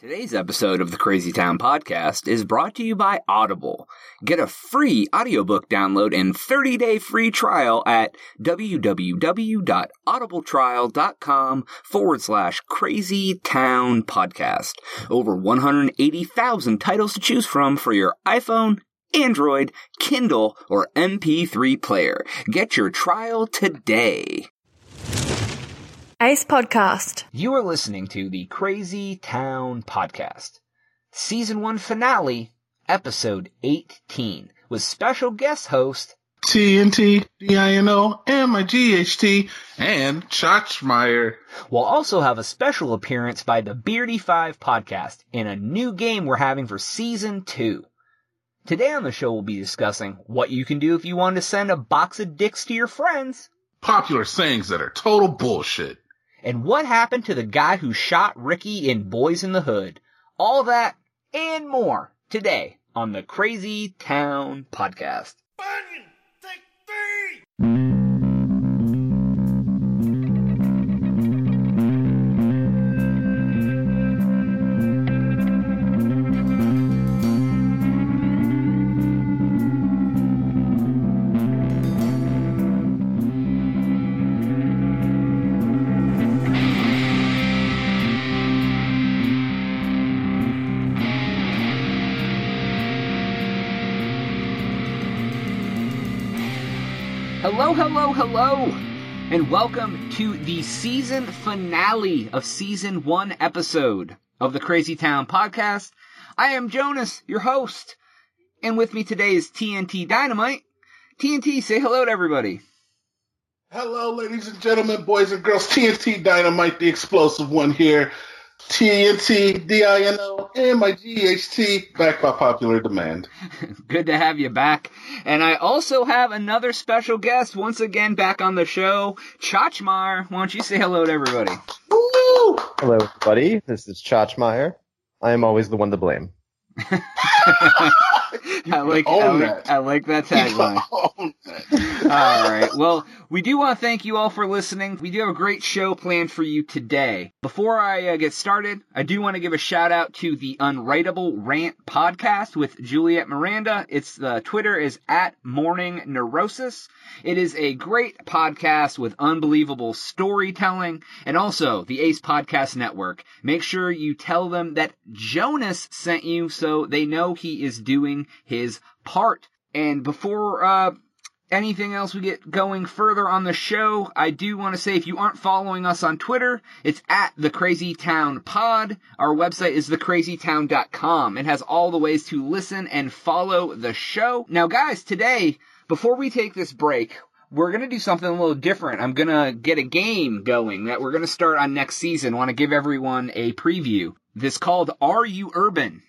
Today's episode of the Crazy Town Podcast is brought to you by Audible. Get a free audiobook download and 30-day free trial at www.audibletrial.com/crazytownpodcast. Over 180,000 titles to choose from for your iPhone, Android, Kindle, or MP3 player. Get your trial today. Ace Podcast. You are listening to the Crazy Town Podcast, Season 1 Finale, Episode 18, with special guest host TNT, DINO, and my GHT, and Chachmeyer. We'll also have a special appearance by the Beardy 5 Podcast in a new game we're having for Season 2. Today on the show we'll be discussing what you can do if you want to send a box of dicks to your friends, Popular sayings that are total bullshit, and what happened to the guy who shot Ricky in Boys in the Hood. All that and more today on the Crazy Town Podcast. Bunyan, take 3! Hello, and welcome to the season finale of Season 1 episode of the Crazy Town Podcast. I am Jonas, your host, and with me today is TNT Dynamite. TNT, say hello to everybody. Hello, ladies and gentlemen, boys and girls. TNT Dynamite, the explosive one here. TNT, DINO, and my GHT, back by popular demand. Good to have you back. And I also have another special guest, once again back on the show, Chachmeyer. Why don't you say hello to everybody? Woo! Hello, everybody. This is Chachmeyer. I am always the one to blame. I like that tagline. All right. Well, we do want to thank you all for listening. We do have a great show planned for you today. Before I get started, I do want to give a shout out to the Unwritable Rant podcast with Juliet Miranda. Its Twitter is @MorningNeurosis. It is a great podcast with unbelievable storytelling, and also the Ace Podcast Network. Make sure you tell them that Jonas sent you so they know he is doing his part. And before anything else we get going further on the show, I do want to say if you aren't following us on Twitter, it's @TheCrazyTownPod. Our website is thecrazytown.com. It has all the ways to listen and follow the show. Now guys, today, before we take this break, we're going to do something a little different. I'm going to get a game going that we're going to start on next season. I want to give everyone a preview. This is called Are You Urban?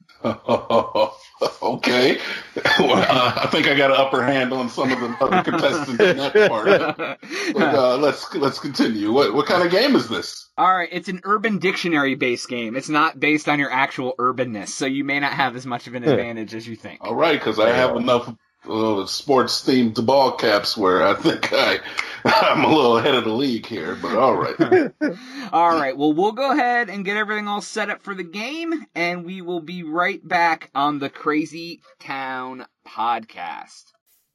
Okay. Well, I think I got an upper hand on some of the other contestants in that part. But let's continue. What kind of game is this? All right, it's an Urban Dictionary-based game. It's not based on your actual urbanness, so you may not have as much of an advantage as you think. All right, because I have enough sports-themed ball caps where I think I'm a little ahead of the league here, but all right. All right, well, we'll go ahead and get everything all set up for the game, and we will be right back on the Crazy Town Podcast.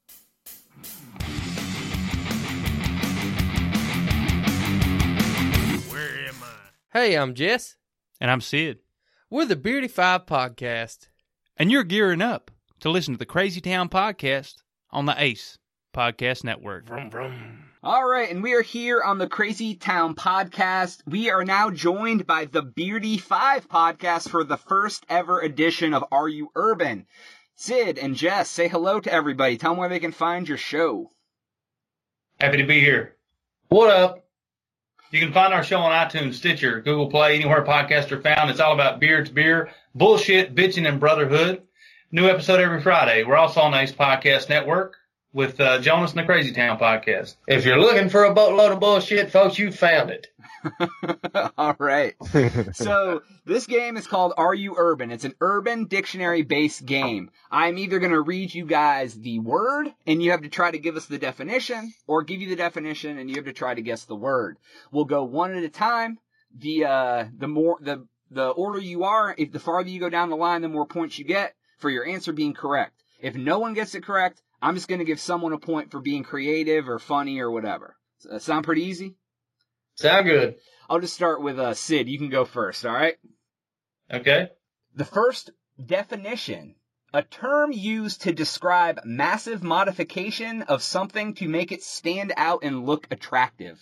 Where am I? Hey, I'm Jess. And I'm Sid. We're the Beardy 5 Podcast. And you're gearing up to listen to the Crazy Town Podcast on the Ace Podcast Network. Vroom, vroom. All right, and we are here on the Crazy Town Podcast. We are now joined by the Beardy 5 Podcast for the first ever edition of Are You Urban? Sid and Jess, say hello to everybody. Tell them where they can find your show. Happy to be here. What up? You can find our show on iTunes, Stitcher, Google Play, anywhere podcasts are found. It's all about beer to beer, bullshit, bitching, and brotherhood. New episode every Friday. We're also on the Ace Podcast Network with Jonas and the Crazy Town Podcast. If you're looking for a boatload of bullshit, folks, you found it. All right. So this game is called Are You Urban? It's an Urban Dictionary-based game. I'm either going to read you guys the word, and you have to try to give us the definition, or give you the definition, and you have to try to guess the word. We'll go one at a time. The the order you are, if the farther you go down the line, the more points you get for your answer being correct. If no one gets it correct, I'm just going to give someone a point for being creative or funny or whatever. Sound pretty easy? Sound good. I'll just start with Sid. You can go first, all right? Okay. The first definition, a term used to describe massive modification of something to make it stand out and look attractive.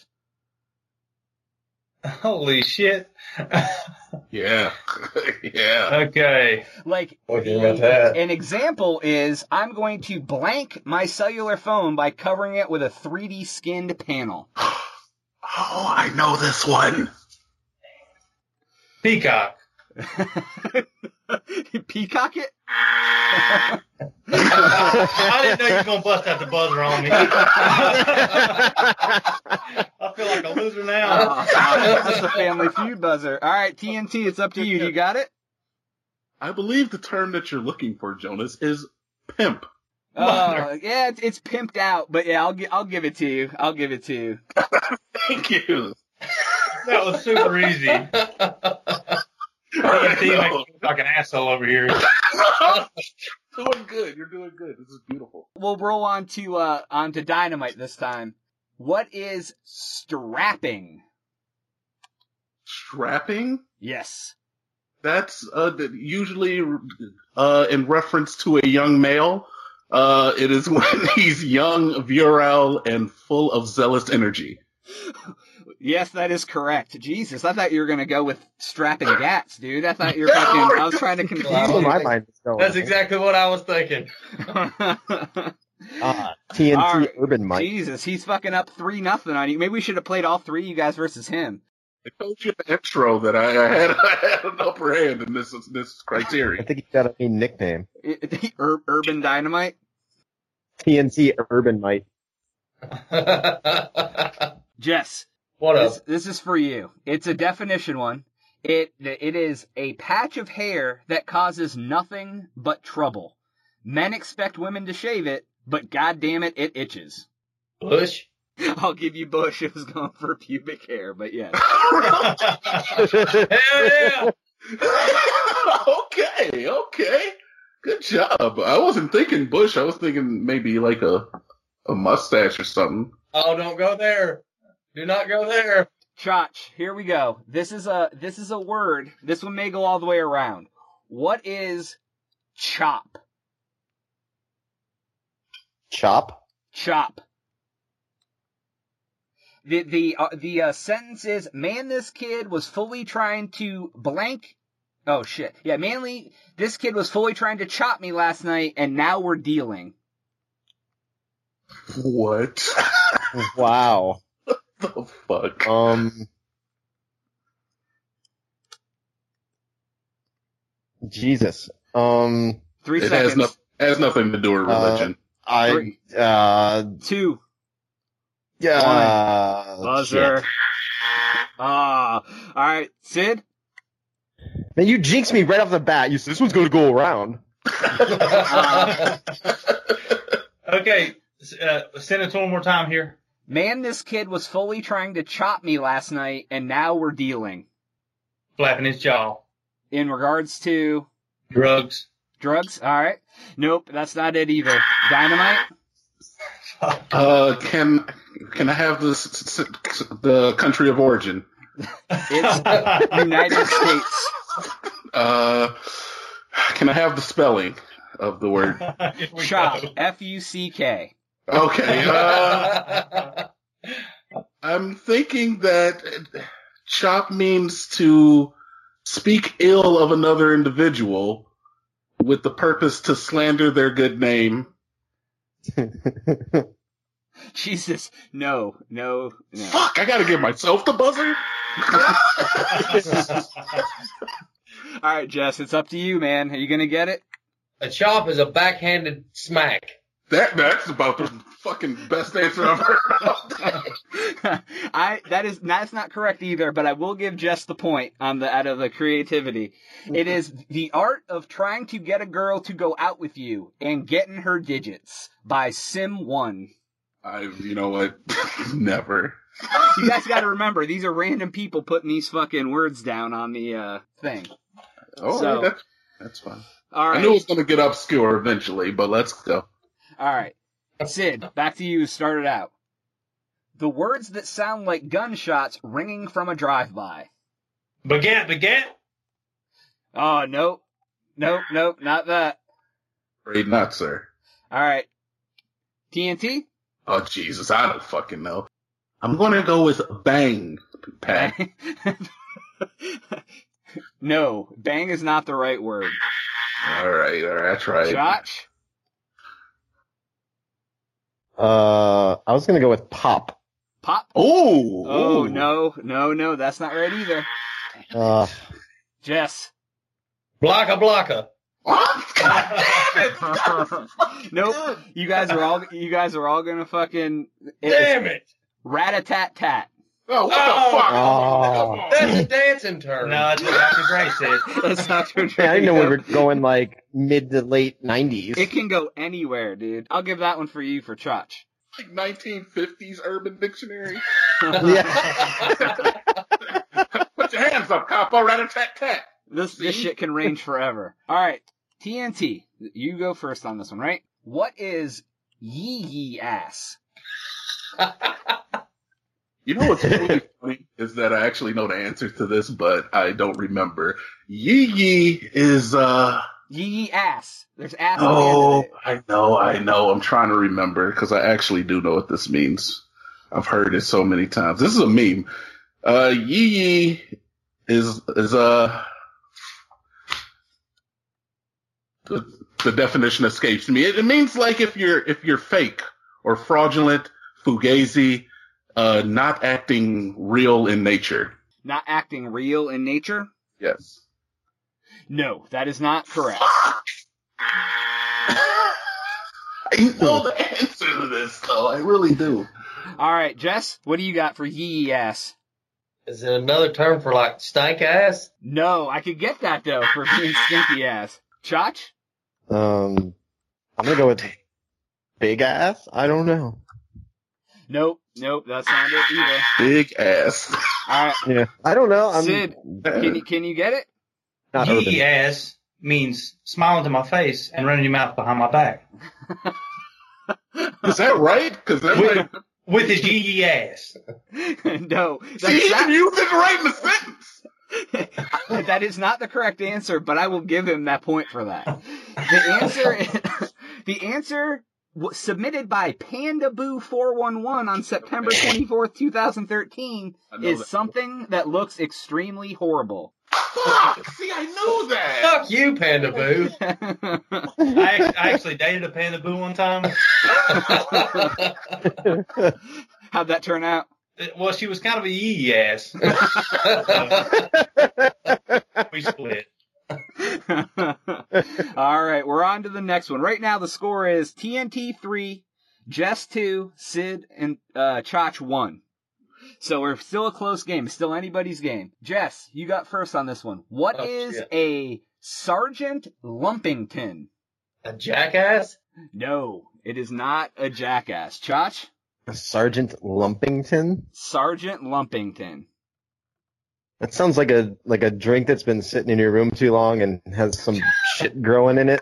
Holy shit. Yeah. Yeah. Okay. Like, What do you got that? an example is, I'm going to blank my cellular phone by covering it with a 3D skinned panel. Oh, I know this one. Peacock. Peacock it? I didn't know you were going to bust out the buzzer on me. I feel like a loser now. That's the Family Feud buzzer. All right, TNT, it's up to you. You got it? I believe the term that you're looking for, Jonas, is pimp. Yeah, it's pimped out, but yeah, I'll give it to you. I'll give it to you. Thank you. That was super easy. TNT makes me look like an asshole over here. Doing good. You're doing good. This is beautiful. We'll roll on to Dynamite this time. What is strapping? Strapping? Yes. That's usually in reference to a young male. It is when he's young, virile, and full of zealous energy. Yes, that is correct. Jesus, I thought you were gonna go with strapping gats, dude. I thought you were fucking. I was trying to confuse That's where you. my mind is going. That's exactly what I was thinking. TNT All right. Urban Mike. Jesus, he's fucking up 3-0 on you. Maybe we should have played all three of you guys versus him. I told you in the intro that I had an upper hand in this I criteria. think he's got a nickname. Urban Dynamite. TNT Urban Mike. Jess, What up? this is for you. It's a definition one. It is a patch of hair that causes nothing but trouble. Men expect women to shave it, but goddamn it, it itches. Bush? I'll give you Bush. It was going for pubic hair, but yes. Hell yeah! Okay. Good job. I wasn't thinking bush. I was thinking maybe like a mustache or something. Oh, don't go there. Do not go there. Chotch, here we go. This is a word. This one may go all the way around. What is chop? Chop? Chop. The sentence is, man, this kid was fully trying to blank. Oh shit. Yeah, this kid was fully trying to chop me last night, and now we're dealing. What? Wow. The fuck? Jesus. 3 It seconds. has nothing to do with religion. 3, 2, buzzer. Shit. Alright, Sid? Man, you jinxed me right off the bat. You said this one's going to go around. Okay, send it to one more time here. Man, this kid was fully trying to chop me last night, and now we're dealing. Flapping his jaw. In regards to Drugs. drugs? Alright. Nope, that's not it either. Dynamite? Can I have the country of origin? It's United States. Can I have the spelling of the word? Here we Chop. go. F-U-C-K. Okay. I'm thinking that chop means to speak ill of another individual with the purpose to slander their good name. Jesus. No. Fuck, I gotta give myself the buzzer? Alright, Jess, it's up to you, man. Are you gonna get it? A chop is a backhanded smack. That's about the fucking best answer I've heard all day. That's not correct either, but I will give Jess the point out of the creativity. It is the art of trying to get a girl to go out with you and getting her digits by Sim1. You know what? Never. You guys got to remember, these are random people putting these fucking words down on the thing. Oh, So- that's fine. All right. I knew it was going to get obscure eventually, but let's go. All right. Sid, back to you. Start it out. The words that sound like gunshots ringing from a drive-by. Baguette. Oh, nope. Nope, not that. Afraid not, sir. All right. TNT? Oh, Jesus, I don't fucking know. I'm going to go with bang, Pat. No, bang is not the right word. All right, I tried. Josh? I was gonna go with pop. Pop? Oh, No, that's not right either. Jess? Blocka. God damn it! Nope. You guys are all gonna fucking. Damn it! Rat-a-tat-tat. Oh, what the fuck? Oh. That's a dancing term. No, that's what Dr. Dre said. That's Dr. Dre. I didn't know we were going like mid to late 90s. It can go anywhere, dude. I'll give that one for you for Chach. Like 1950s Urban Dictionary. Yeah. Put your hands up, capo, rat-a-tat-tat. This shit can range forever. All right, TNT, you go first on this one, right? What is yee ass? You know what's really funny is that I actually know the answer to this, but I don't remember. Yee is, Yee ass. There's ass at oh, the end of it. I know. I'm trying to remember because I actually do know what this means. I've heard it so many times. This is a meme. Yee is the definition escapes me. It means like if you're fake or fraudulent, fugazi, not acting real in nature. Not acting real in nature? Yes. No, that is not correct. I know the answer to this, though. I really do. All right, Jess, what do you got for yee ass? Is it another term for like stank ass? No, I could get that though for being stinky ass. Chach? I'm gonna go with big ass. I don't know. Nope, that's not it either. Big ass. All right, Yeah, I don't know. Sid, can you get it? Not Yee urban. ass means smile into my face and running your mouth behind my back. Is that right? Because that might... With his yee ass. No, See, even you didn't write in the sentence. that is not the correct answer, but I will give him that point for that. The answer submitted by PandaBoo411 on September 24th, 2013 is that. Something that looks extremely horrible. Fuck! See, I knew that. Fuck you, Panda Boo. I actually dated a panda boo one time. How'd that turn out? Well, she was kind of a yee ass. We split. All right, we're on to the next one. Right now, the score is TNT 3, Jess 2, Sid and Chach 1. So we're still a close game. It's still anybody's game. Jess, you got first on this one. What is shit. a Sergeant Lumpington? A jackass? No, it is not a jackass. Chach? Sergeant Lumpington. Sergeant Lumpington. That sounds like a drink that's been sitting in your room too long and has some shit growing in it.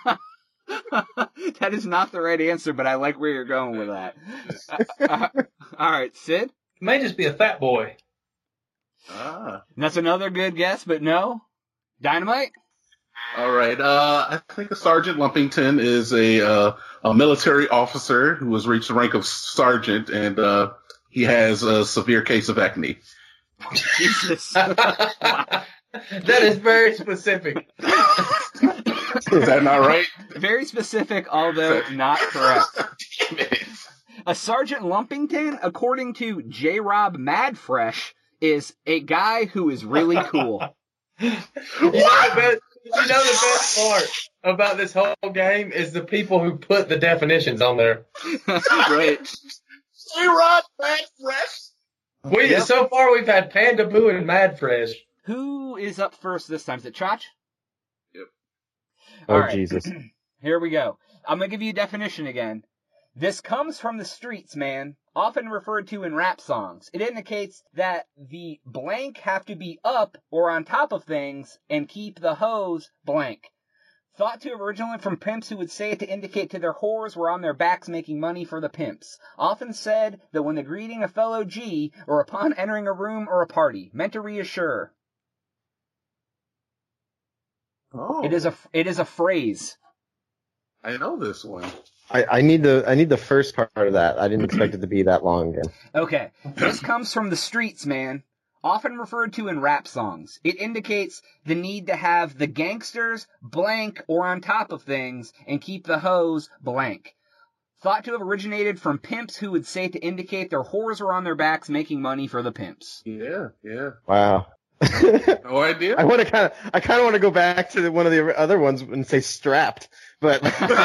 That is not the right answer, but I like where you're going with that. All right, Sid? It may just be a fat boy. Ah. And that's another good guess, but no. Dynamite? All right. I think a Sergeant Lumpington is a military officer who has reached the rank of sergeant, and he has a severe case of acne. Jesus. That is very specific. Is that not right? Very specific, although not correct. Damn it. A Sergeant Lumpington, according to J-Rob Madfresh, is a guy who is really cool. You know the best part about this whole game is the people who put the definitions on there. Right. J-Rod Madfresh. So far we've had Panda Boo and Mad Fresh. Who is up first this time? Is it Chach? Yep. Oh, All right. Jesus. Here we go. I'm going to give you a definition again. This comes from the streets, man, often referred to in rap songs. It indicates that the blank have to be up or on top of things and keep the hose blank. Thought to have originated from pimps who would say it to indicate to their whores were on their backs making money for the pimps. Often said that when they're greeting a fellow G or upon entering a room or a party, meant to reassure. Oh. It is a phrase. I know this one. I need the first part of that. I didn't expect it to be that long again. Okay. This comes from the streets, man. Often referred to in rap songs. It indicates the need to have the gangsters blank or on top of things and keep the hoes blank. Thought to have originated from pimps who would say to indicate their whores were on their backs making money for the pimps. Yeah. Wow. No idea. I kind of want to go back to one of the other ones and say strapped, but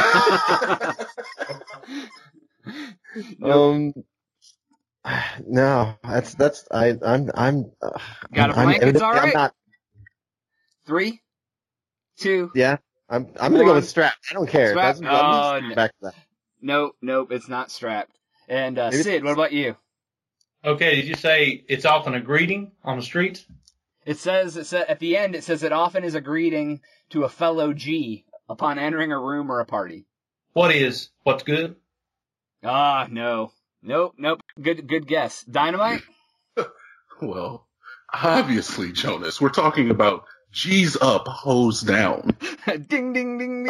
no, I'm Got a blank? It's all right. I'm not, 3, 2. yeah, I'm gonna go with strapped. I don't care. Strapped? Back to that. Nope, it's not strapped. And Sid, what about you? Okay, did you say it's often a greeting on the streets? It says at the end. It says it often is a greeting to a fellow G upon entering a room or a party. What's good? No. Nope. Good guess. Dynamite? Well, obviously, Jonas, we're talking about G's up, hose down. Ding, ding, ding, ding, ding, ding.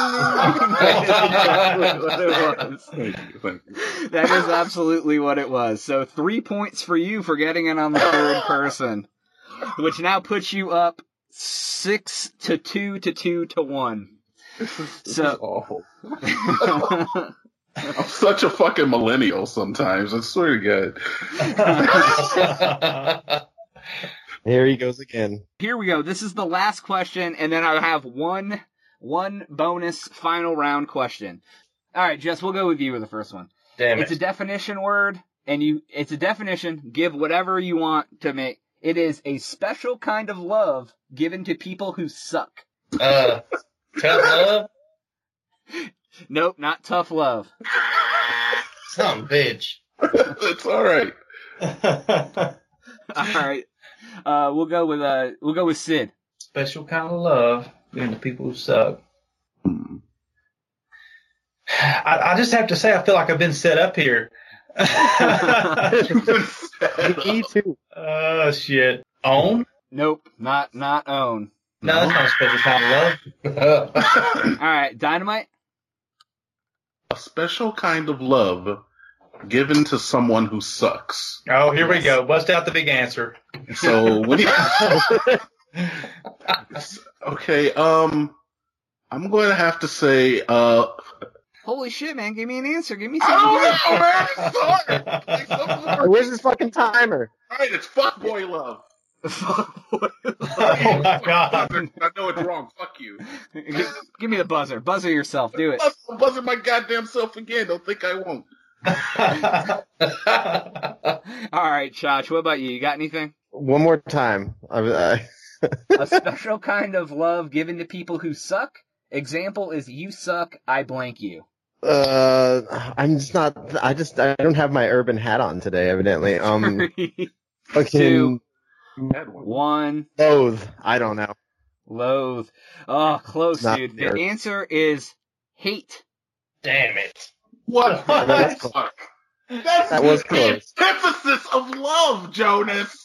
That is exactly what it was. Thank you. That is absolutely what it was. So 3 points for you for getting it on the third person, which now puts you up 6-2 to 2-1. This is awful. I'm such a fucking millennial sometimes, I swear to God. Here he goes again. Here we go. This is the last question, and then I have one bonus final round question. All right, Jess, we'll go with you with the first one. Damn it. It's a definition word, and it's a definition. Give whatever you want to make. It is a special kind of love given to people who suck. Tough love? Nope, not tough love. Some bitch. It's all right. All right. We'll go with Sid. Special kind of love given to people who suck. I just have to say, I feel like I've been set up here. Me too. Oh, shit. Own? Nope, not own. No, that's not a special kind of love. All right, Dynamite. A special kind of love given to someone who sucks. Oh, here we go. Bust out the big answer. So when you okay, I'm going to have to say, Holy shit, man! Give me an answer. Give me I something. don't know, man. It's hard. Where's his fucking timer? All right, it's fuckboy love. Oh, my God. I know it's wrong. Fuck you. Give me the buzzer. Buzzer yourself. Do it. I'm buzzing my goddamn self again. Don't think I won't. All right, Chach. What about you? You got anything? One more time. A special kind of love given to people who suck. Example is you suck, I blank you. I'm just not. I don't have my urban hat on today. Evidently. 3, Fucking 2, 1. loathe. I don't know. Loathe. Oh, close, Not dude. fair. The answer is hate. Damn it. What? That's close. Fuck. That's That was the close. antithesis of love, Jonas.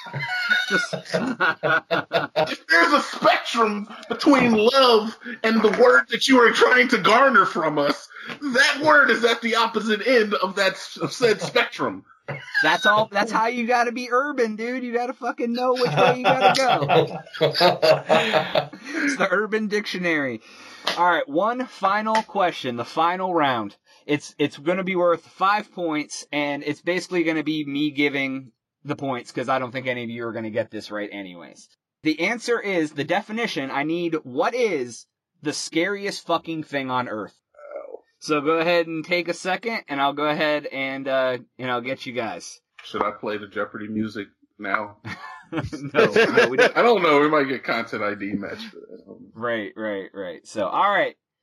If there's a spectrum between love and the word that you are trying to garner from us, that word is at the opposite end of said spectrum. That's all. That's how you gotta be urban, dude. You gotta fucking know which way you gotta go. It's the Urban Dictionary. All right, one final question, the final round. It's going to be worth 5 points, and it's basically going to be me giving the points because I don't think any of you are going to get this right anyways. The answer is, the definition, I need what is the scariest fucking thing on Earth. So go ahead and take a second, and I'll go ahead and I'll get you guys. Should I play the Jeopardy music now? No, we don't. I don't know. We might get content ID matched for that. Right. So, all right.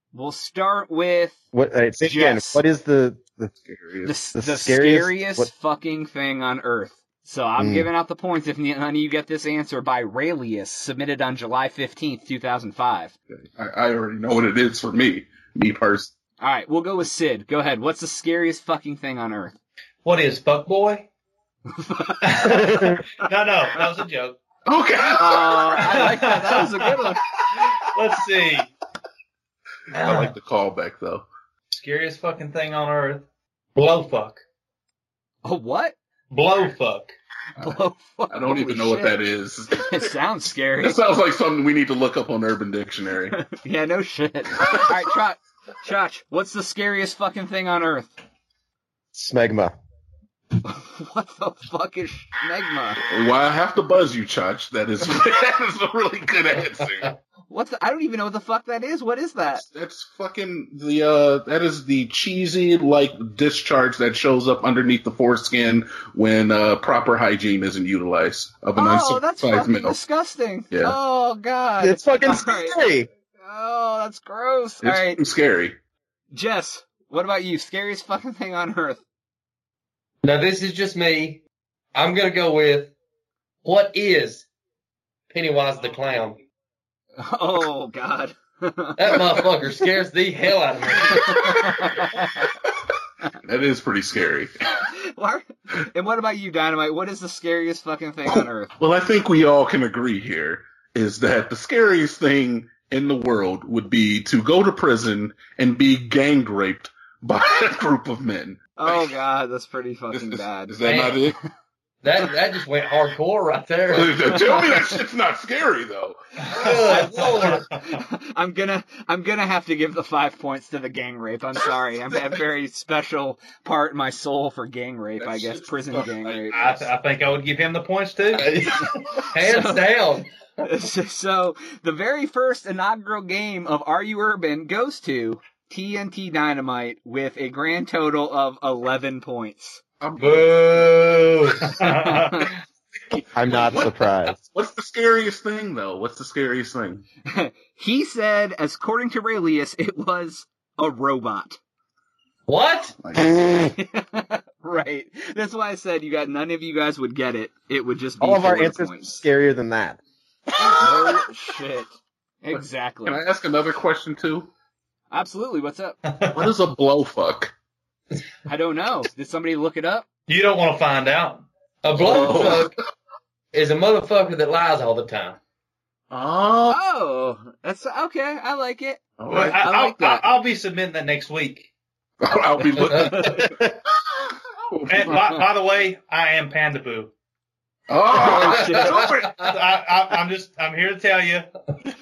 We'll start with What? Say again. Jess. What is the the scariest fucking thing on Earth. So I'm giving out the points if none of you get this answer by Raelius, submitted on July 15th, 2005. I already know what it is for me personally. All right, we'll go with Sid. Go ahead. What's the scariest fucking thing on Earth? What is fuckboy? No, that was a joke. Okay. I like that. That was a good one. Let's see. I like the callback though. Scariest fucking thing on Earth. Blowfuck. Oh, what? Blowfuck. Blowfuck. I don't even know what that is. It sounds scary. It sounds like something we need to look up on Urban Dictionary. Yeah, no shit. All right, Chach, what's the scariest fucking thing on Earth? smegma? What the fuck is smegma? Well, I have to buzz you, Chach. That is a really good answer. I don't even know what the fuck that is. What is that? That's fucking that is the cheesy, discharge that shows up underneath the foreskin when proper hygiene isn't utilized of an that's uncircumcised fucking male. disgusting. Yeah. Oh, God. It's fucking All right. scary. Oh, that's gross. It's All right. scary. Jess, what about you? Scariest fucking thing on Earth? Now, this is just me. I'm going to go with, what is Pennywise the Clown? Oh, God. That motherfucker scares the hell out of me. That is pretty scary. And what about you, Dynamite? What is the scariest fucking thing on Earth? Well, I think we all can agree here is that the scariest thing in the world would be to go to prison and be gang raped by a group of men. Oh, God, that's pretty fucking bad. Is that not it? That just went hardcore right there. Tell me that shit's not scary though. Good Lord. I'm gonna have to give the 5 points to the gang rape. I'm sorry. I'm a very special part in my soul for gang rape, I guess. Prison gang rape. I think I would give him the points too. Hands down. So the very first inaugural game of Are You Urban goes to TNT Dynamite with a grand total of 11 points. Boo! I'm not surprised. What's the scariest thing though? What's the scariest thing? He said, as according to Raelius, it was a robot. What? Right. That's why I said none of you guys would get it. It would just be All of our 4 answers points. are scarier than that. No shit. Exactly. Can I ask another question too? Absolutely. What's up? What is a blowfuck? I don't know. Did somebody look it up? You don't want to find out. A blowfuck is a motherfucker that lies all the time. Oh, that's okay. I like it. All right. I like that. I'll be submitting that next week. I'll be looking. And by the way, I am Panda Boo. Oh, shit. I'm here to tell you,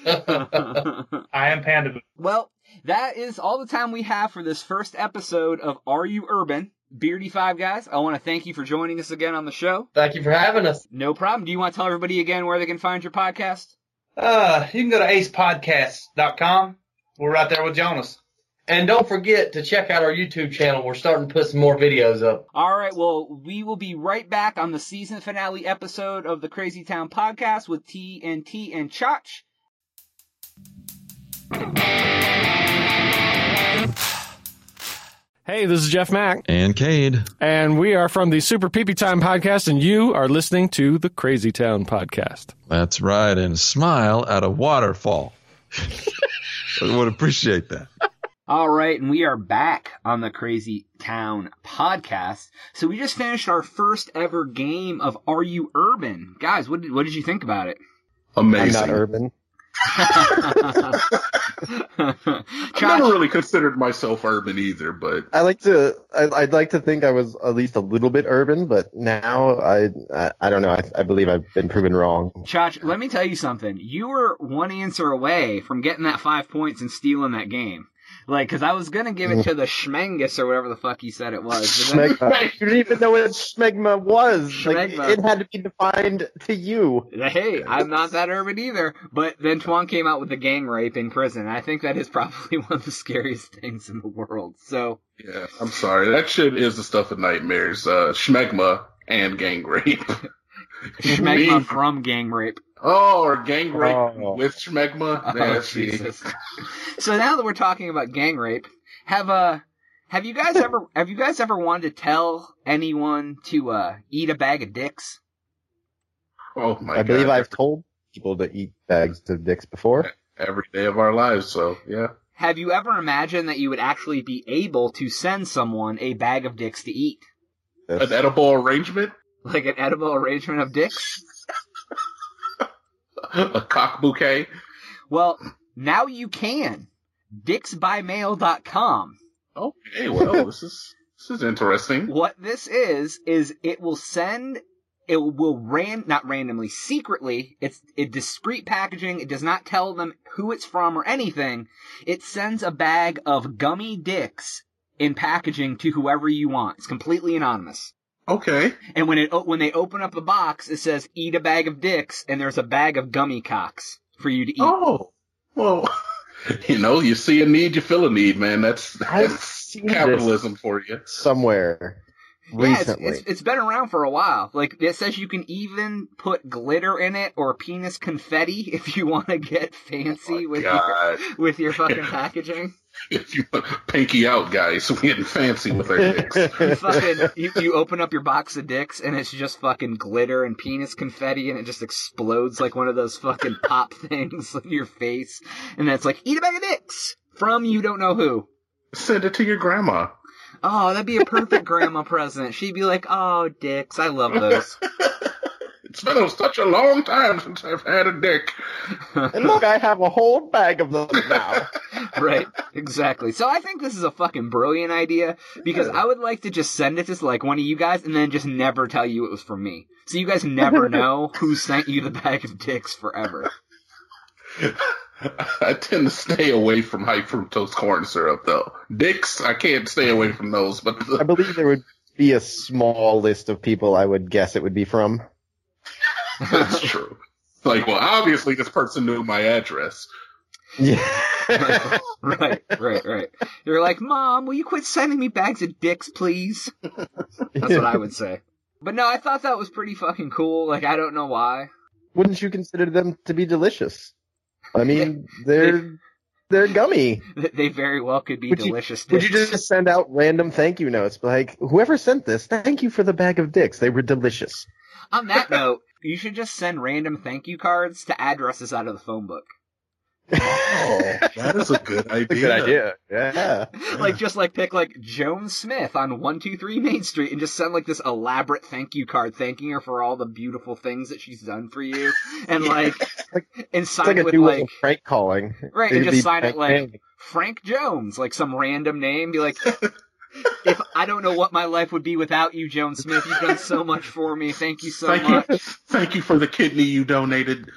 I am Panda Boo. Well, that is all the time we have for this first episode of Are You Urban? Beardy Five Guys, I want to thank you for joining us again on the show. Thank you for having us. No problem. Do you want to tell everybody again where they can find your podcast? You can go to acepodcast.com. We're right there with Jonas. And don't forget to check out our YouTube channel. We're starting to put some more videos up. All right. Well, we will be right back on the season finale episode of the Crazy Town Podcast with TNT and Chach. Hey, this is Jeff Mack. And Cade. And we are from the Super Pee Pee Time Podcast, and you are listening to the Crazy Town Podcast. That's right, and smile at a waterfall. I would appreciate that. All right, and we are back on the Crazy Town Podcast. So we just finished our first ever game of Are You Urban? Guys, what did you think about it? Amazing. I'm not urban. I've never really considered myself urban either, but I'd like to think I was at least a little bit urban, but now I don't know. I believe I've been proven wrong. Chach, let me tell you something. You were one answer away from getting that 5 points and stealing that game. Cause I was gonna give it to the Schmengus or whatever the fuck he said it was. Schmegma. You didn't even know what Schmegma was. Schmegma. It had to be defined to you. Hey, I'm not that urban either. But then Tuan came out with the gang rape in prison. I think that is probably one of the scariest things in the world. So. Yeah, I'm sorry. That shit is the stuff of nightmares. Schmegma and gang rape. Schmegma from gang rape. Oh, or gang rape with schmegma. Oh, Jesus. So now that we're talking about gang rape, have you guys ever wanted to tell anyone to eat a bag of dicks? Oh my God! I believe I've told people to eat bags of dicks before. Every day of our lives, so yeah. Have you ever imagined that you would actually be able to send someone a bag of dicks to eat? An edible arrangement? Like an edible arrangement of dicks? A cock bouquet? Well, now you can. Dicksbymail.com. Okay, well, this is interesting. What this is it will send... It will not randomly, secretly, it's discreet packaging, it does not tell them who it's from or anything. It sends a bag of gummy dicks in packaging to whoever you want. It's completely anonymous. Okay. And when they open up the box, it says, eat a bag of dicks, and there's a bag of gummy cocks for you to eat. Oh, well, you see a need, you fill a need, man. That's capitalism for you. Somewhere. Recently. Yeah, it's been around for a while. Like, it says you can even put glitter in it or penis confetti if you want to get fancy with your fucking packaging. If you pinky out, guys, we're getting fancy with our dicks. You open up your box of dicks and it's just fucking glitter and penis confetti and it just explodes like one of those fucking pop things in your face. And then it's like, eat a bag of dicks from you don't know who. Send it to your grandma. Oh, that'd be a perfect grandma present. She'd be like, oh, dicks, I love those. It's been such a long time since I've had a dick. And look, I have a whole bag of them now. Right, exactly. So I think this is a fucking brilliant idea, because I would like to just send it to like one of you guys and then just never tell you it was from me. So you guys never know who sent you the bag of dicks forever. I tend to stay away from high fructose corn syrup, though. Dicks, I can't stay away from those. But I believe there would be a small list of people I would guess it would be from. That's true. Like, well, obviously this person knew my address. Yeah. Right. You're like, Mom, will you quit sending me bags of dicks, please? That's what I would say. But no, I thought that was pretty fucking cool. Like, I don't know why. Wouldn't you consider them to be delicious? I mean, they're gummy. They very well could be delicious dicks. Would you just send out random thank you notes? Like, whoever sent this, thank you for the bag of dicks. They were delicious. On that note, you should just send random thank you cards to addresses out of the phone book. Oh, that is a good idea. That's a good idea. Yeah. Like pick like Joan Smith on 123 Main Street and just send like this elaborate thank you card thanking her for all the beautiful things that she's done for you. And and sign it with like Frank calling. Right, and just sign it like Frank Jones, like some random name. Be like, if I don't know what my life would be without you, Joan Smith, you've done so much for me. Thank you so much. Thank you for the kidney you donated.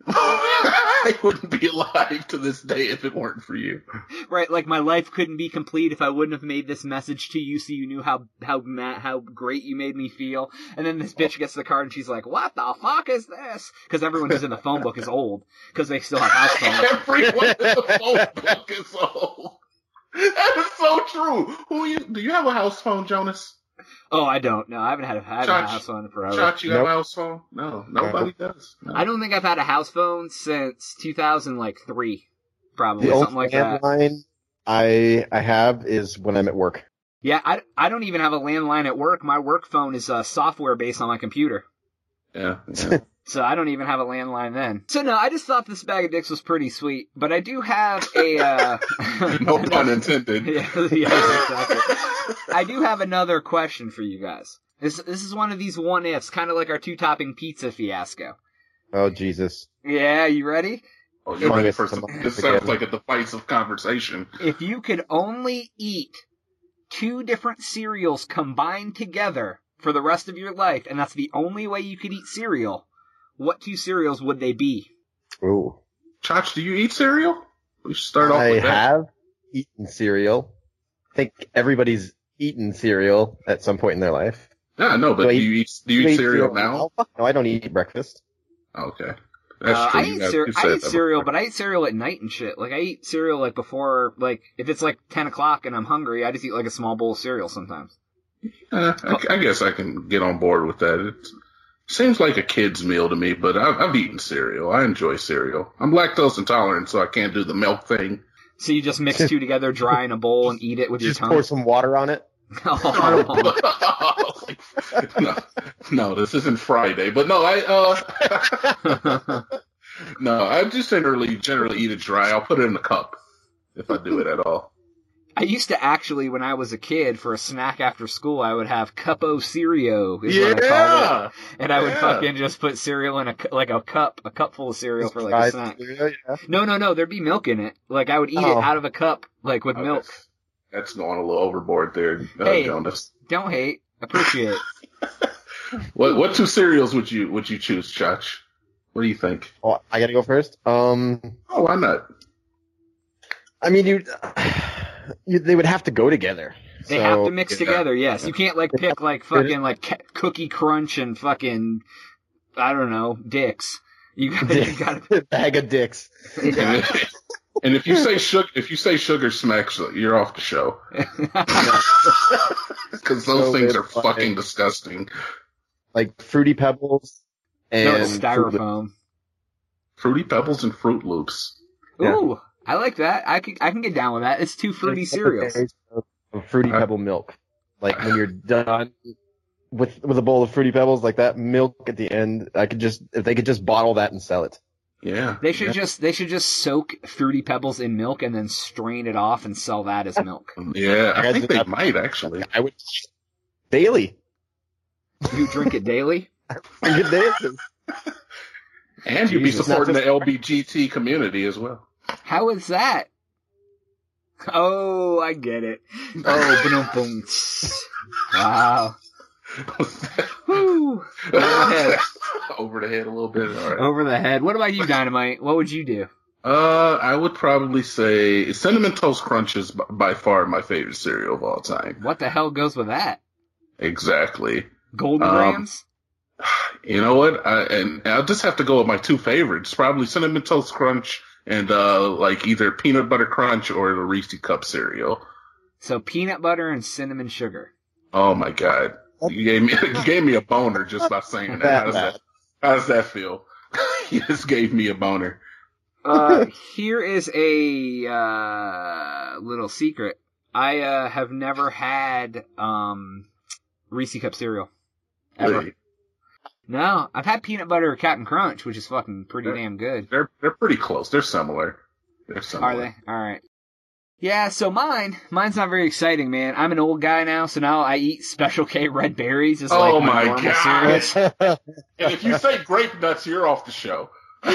I wouldn't be alive to this day if it weren't for you. Right, like my life couldn't be complete if I wouldn't have made this message to you so you knew how great you made me feel. And then this bitch gets the card and she's like, what the fuck is this? Because everyone who's in the phone book is old. Because they still have house phones. Everyone in the phone book is old. That is so true. Do you have a house phone, Jonas? Oh, I don't. No, I haven't had a house phone in forever. Chach, you have a house phone? No, nobody does. No. I don't think I've had a house phone since 2003, probably. The something like that. The only landline I have is when I'm at work. Yeah, I don't even have a landline at work. My work phone is software based on my computer. Yeah. So I don't even have a landline then. So no, I just thought this bag of dicks was pretty sweet. But I do have a... no pun intended. Yes, exactly. I do have another question for you guys. This is one of these what-ifs, kind of like our two-topping pizza fiasco. Oh, Jesus. Yeah, you ready? Oh, you're ready for some... This sounds like a divisive conversation. If you could only eat 2 different cereals combined together for the rest of your life, and that's the only way you could eat cereal, what 2 cereals would they be? Ooh. Chach, do you eat cereal? We should start off with that. I have eaten cereal. I think everybody's eaten cereal at some point in their life. Yeah, no, but do you eat cereal now? No, I don't eat breakfast. Okay. That's true. I eat cereal, but I eat cereal at night and shit. Like, I eat cereal, like, before, like, if it's, like, 10 o'clock and I'm hungry, I just eat, like, a small bowl of cereal sometimes. I guess I can get on board with that. Seems like a kid's meal to me, but I've eaten cereal. I enjoy cereal. I'm lactose intolerant, so I can't do the milk thing. So you just mix two together dry in a bowl and eat it with your tongue? Pour some water on it? No, this isn't Friday. But no, I just generally eat it dry. I'll put it in a cup if I do it at all. I used to actually, when I was a kid, for a snack after school, I would have Cup-O cereal, is what I called it. And I would fucking just put cereal in a cup full of cereal for like a snack. Cereal, yeah. No, there'd be milk in it. Like, I would eat it out of a cup, like with milk. That's going a little overboard there, hey, Jonas. Don't hate. Appreciate it. What two cereals would you choose, Chach? What do you think? Oh, I gotta go first? Oh, why not? I mean, they would have to go together. They have to mix together, yes. You can't, like, pick, like, fucking, like, Cookie Crunch and fucking, I don't know, Dicks. You gotta bag of Dicks. Yeah. And if you say Sugar Smacks, you're off the show. Because those things are fucking disgusting. Like Fruity Pebbles and Styrofoam. Fruity Pebbles and Fruit Loops. Ooh, I like that. I can get down with that. It's two fruity cereals. Fruity Pebble milk. Like when you're done with a bowl of Fruity Pebbles, like that milk at the end, if they could just bottle that and sell it. Yeah. They should just soak Fruity Pebbles in milk and then strain it off and sell that as milk. Yeah, I think they might actually. I would daily. You drink it daily? Drink it daily. And you'd be supporting the LBGT community as well. How is that? Oh, I get it. Oh, boom. Wow. Woo. Over the head. Over the head a little bit. All right. Over the head. What about you, Dynamite? What would you do? I would probably say Cinnamon Toast Crunch is by far my favorite cereal of all time. What the hell goes with that? Exactly. Golden Grams? You know what? I'll just have to go with my two favorites. Probably Cinnamon Toast Crunch and like either Peanut Butter Crunch or the Reese's Cup cereal. So peanut butter and cinnamon sugar. Oh my God. You gave me a boner just by saying that. How does that feel? You just gave me a boner. Here is a little secret. I have never had Reese's Cup cereal. Ever. Really? No, I've had peanut butter Captain Crunch, which is fucking pretty damn good. They're pretty close. They're similar. Are they? All right. Yeah, so mine's not very exciting, man. I'm an old guy now, so now I eat Special K red berries as like my normal cereals. And if you say grape nuts, you're off the show.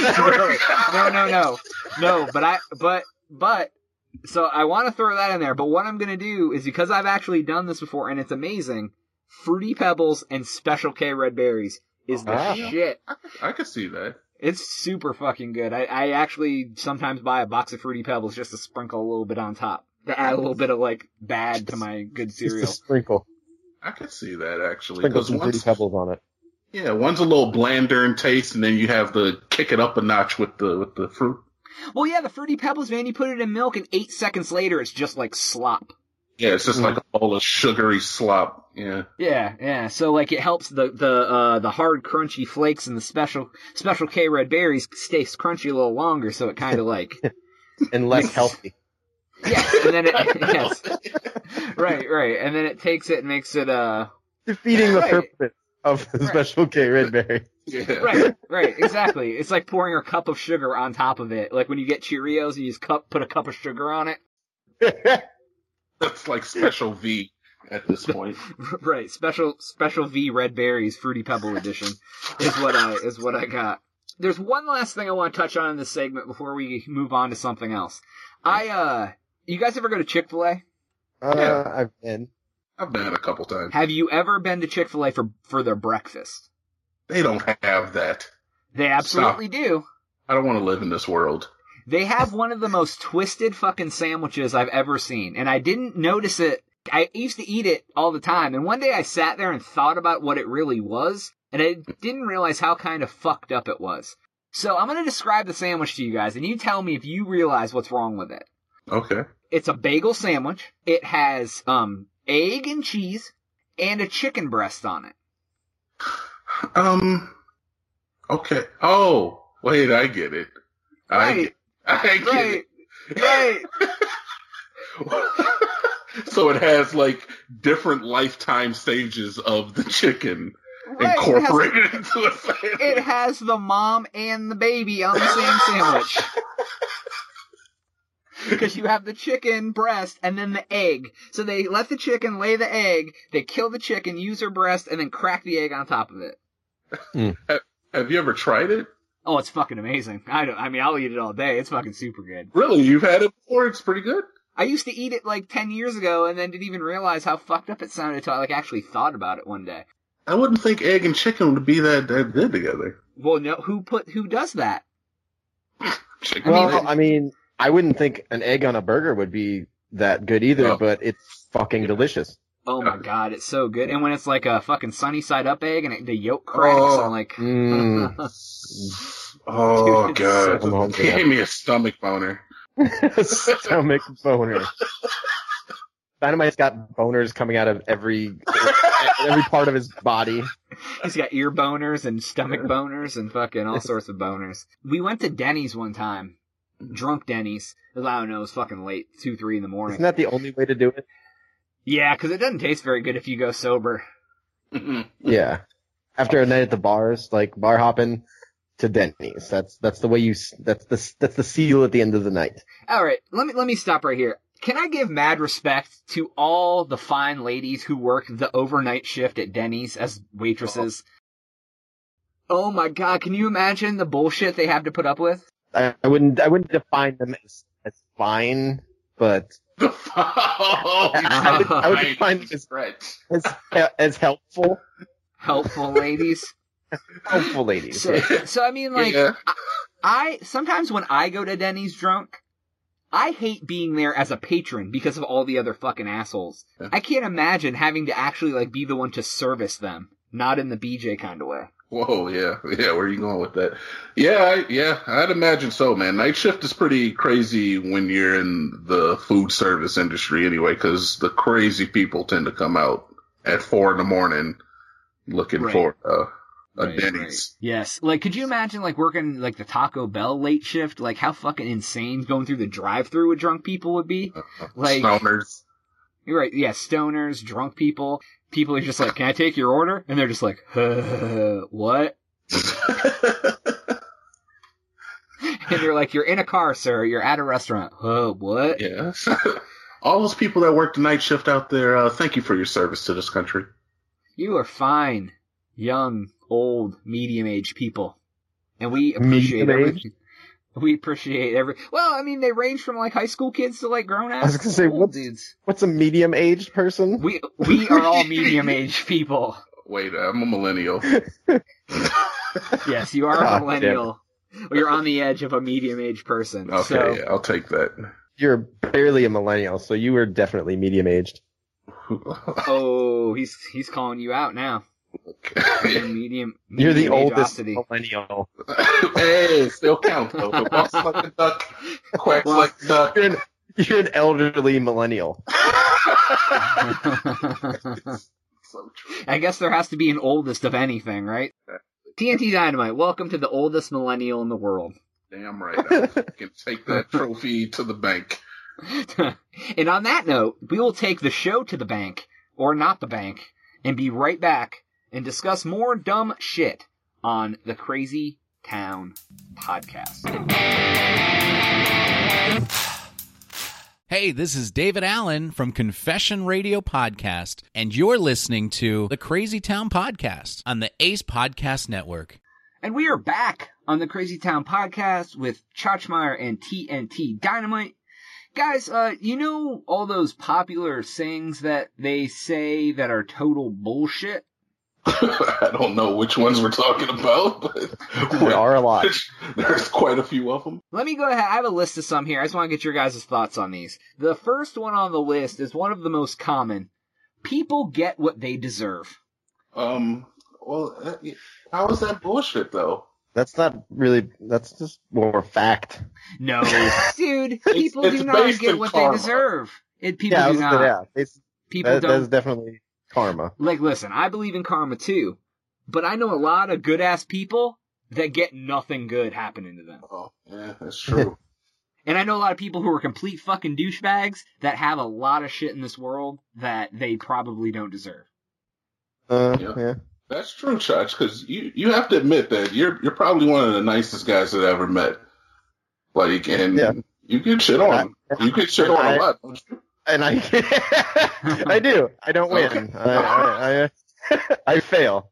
No, but so I want to throw that in there, but what I'm going to do is, because I've actually done this before and it's amazing, Fruity Pebbles and Special K red berries is the shit. I could see that. It's super fucking good. I actually sometimes buy a box of Fruity Pebbles just to sprinkle a little bit on top. To add a little bit of, like, bad to my good cereal. Just a sprinkle. I could see that, actually. Sprinkle some Fruity Pebbles on it. Yeah, one's a little blander in taste, and then you have to kick it up a notch with the fruit. Well, yeah, the Fruity Pebbles, man, you put it in milk, and 8 seconds later, it's just like slop. Yeah, it's just like a bowl of sugary slop. Yeah. Yeah. So, like, it helps the hard, crunchy flakes in the Special K red berries stays crunchy a little longer, so it kind of like... and less healthy. Yeah, and then yes. Right. And then it takes it and makes it, defeating the purpose of the Special K red berry. Yeah. Right, exactly. It's like pouring a cup of sugar on top of it. Like when you get Cheerios, you just put a cup of sugar on it. That's like Special V at this point. Right, Special V red berries Fruity Pebble edition is what I got. There's one last thing I want to touch on in this segment before we move on to something else. You guys ever go to Chick-fil-A? Yeah. I've been a couple times. Have you ever been to Chick-fil-A for their breakfast? They don't have that. They absolutely do. I don't want to live in this world. They have one of the most twisted fucking sandwiches I've ever seen, and I didn't notice it. I used to eat it all the time, and one day I sat there and thought about what it really was, and I didn't realize how kind of fucked up it was. So I'm going to describe the sandwich to you guys, and you tell me if you realize what's wrong with it. Okay. It's a bagel sandwich. It has egg and cheese and a chicken breast on it. Okay. Oh, wait, I get it. Right. I get Right. it. Right. So it has like different lifetime stages of the chicken Right. incorporated into a sandwich. It has the mom and the baby on the same sandwich. Because you have the chicken breast and then the egg. So they let the chicken lay the egg, they kill the chicken, use her breast, and then crack the egg on top of it. Have you ever tried it? Oh, it's fucking amazing. I mean, I'll eat it all day. It's fucking super good. Really? You've had it before? It's pretty good? I used to eat it like 10 years ago and then didn't even realize how fucked up it sounded until I like actually thought about it one day. I wouldn't think egg and chicken would be that good together. Well, no, who does that? Chicken. Well, I mean, I wouldn't think an egg on a burger would be that good either, but it's fucking delicious. Oh my god, it's so good. And when it's like a fucking sunny side up egg and the yolk cracks, I'm like... Oh, Dude, God. so It gave me a stomach boner. Stomach boner. Dynamite's got boners coming out of every part of his body. He's got ear boners and stomach boners and fucking all sorts of boners. We went to Denny's one time. Drunk Denny's. I don't know, it was fucking late. 2, 3 in the morning. Isn't that the only way to do it? Yeah, because it doesn't taste very good if you go sober. Yeah. After a night at the bars, like bar hopping to Denny's. That's the way that's the seal at the end of the night. All right, let me stop right here. Can I give mad respect to all the fine ladies who work the overnight shift at Denny's as waitresses? Oh my god, can you imagine the bullshit they have to put up with? I wouldn't define them as fine, but I would define them as helpful. Helpful ladies. Helpful ladies. So I mean, like, yeah. I sometimes when I go to Denny's drunk, I hate being there as a patron because of all the other fucking assholes. Yeah. I can't imagine having to actually like be the one to service them, not in the BJ kind of way. Whoa, yeah, where are you going with that? Yeah, I'd imagine so, man. Night shift is pretty crazy when you're in the food service industry anyway, because the crazy people tend to come out at 4 a.m. looking for a Denny's. Right. Yes. Like, could you imagine, like, working, like, the Taco Bell late shift? Like, how fucking insane going through the drive-thru with drunk people would be? Like, stoners. You're right. Yeah, stoners, drunk people. People are just like, can I take your order? And they're just like, what? And you're like, you're in a car, sir. You're at a restaurant. What? Yeah. All those people that work the night shift out there, thank you for your service to this country. You are fine, young, old, medium-aged people. And we appreciate everything. We appreciate well, I mean, they range from, like, high school kids to, like, grown-ass. I was gonna say, what's a medium-aged person? We are all medium-aged people. Wait, I'm a millennial. Yes, you are a millennial. Well, you're on the edge of a medium-aged person. Okay, so. Yeah, I'll take that. You're barely a millennial, so you were definitely medium-aged. Oh, he's calling you out now. Okay. Medium You're the oldest ageosity. millennial. Hey, still count though. It walks like a duck, quacks like a duck. You're an elderly millennial. So true. I guess there has to be an oldest of anything, right? TNT Dynamite, welcome to the oldest millennial in the world. Damn right. I can take that trophy to the bank. And on that note, we will take the show to the bank, or not the bank, and be right back and discuss more dumb shit on the Crazy Town Podcast. Hey, this is David Allen from Confession Radio Podcast, and you're listening to the Crazy Town Podcast on the Ace Podcast Network. And we are back on the Crazy Town Podcast with Chachmeyer and TNT Dynamite. Guys, you know all those popular sayings that they say that are total bullshit? I don't know which ones we're talking about, but there are a lot. There's quite a few of them. Let me go ahead. I have a list of some here. I just want to get your guys' thoughts on these. The first one on the list is one of the most common. People get what they deserve. Well, how is that bullshit, though? That's not really, that's just more fact. No, dude, people do not get what they deserve. People do not. People don't. That's definitely karma. Like, listen, I believe in karma too, but I know a lot of good-ass people that get nothing good happening to them. Oh, yeah, that's true. And I know a lot of people who are complete fucking douchebags that have a lot of shit in this world that they probably don't deserve. Yeah. That's true, Chach, because you have to admit that you're probably one of the nicest guys that I ever met. Like, and you get shit on. You get shit on a lot, don't you? And I do. I don't win. Okay. I fail.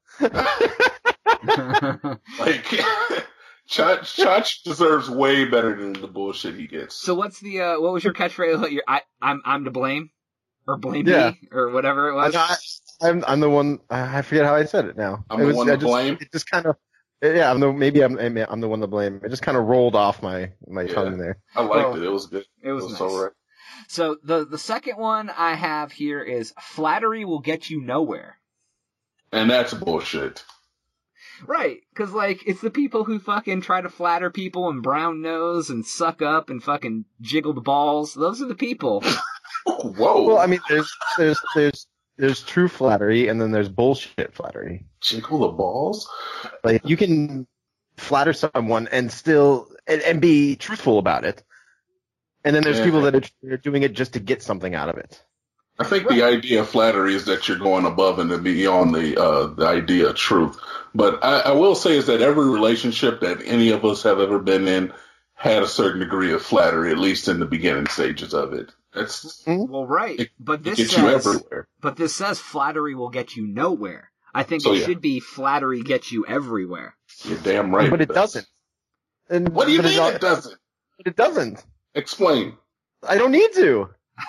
Like, Chach deserves way better than the bullshit he gets. So what's the what was your catchphrase? I'm to blame, or blame me, or whatever it was. I'm the one. I forget how I said it now. I'm the one to blame. It just kind of. Yeah, I'm the one to blame. It just kind of rolled off my tongue there. I liked it. It was good. It was nice. So right. So the second one I have here is flattery will get you nowhere. And that's bullshit. Right, because, like, it's the people who fucking try to flatter people and brown nose and suck up and fucking jiggle the balls. Those are the people. Whoa. Well, I mean, there's true flattery and then there's bullshit flattery. Jiggle the balls? Like, you can flatter someone and still, and be truthful about it. And then there's people that are doing it just to get something out of it. I think the idea of flattery is that you're going above and beyond the idea of truth. But I will say is that every relationship that any of us have ever been in had a certain degree of flattery, at least in the beginning stages of it. That's well, right. But this gets says you everywhere. But this says flattery will get you nowhere. I think it should be flattery gets you everywhere. You're damn right. But it doesn't. And what do you mean it doesn't? But it doesn't. Explain. I don't need to.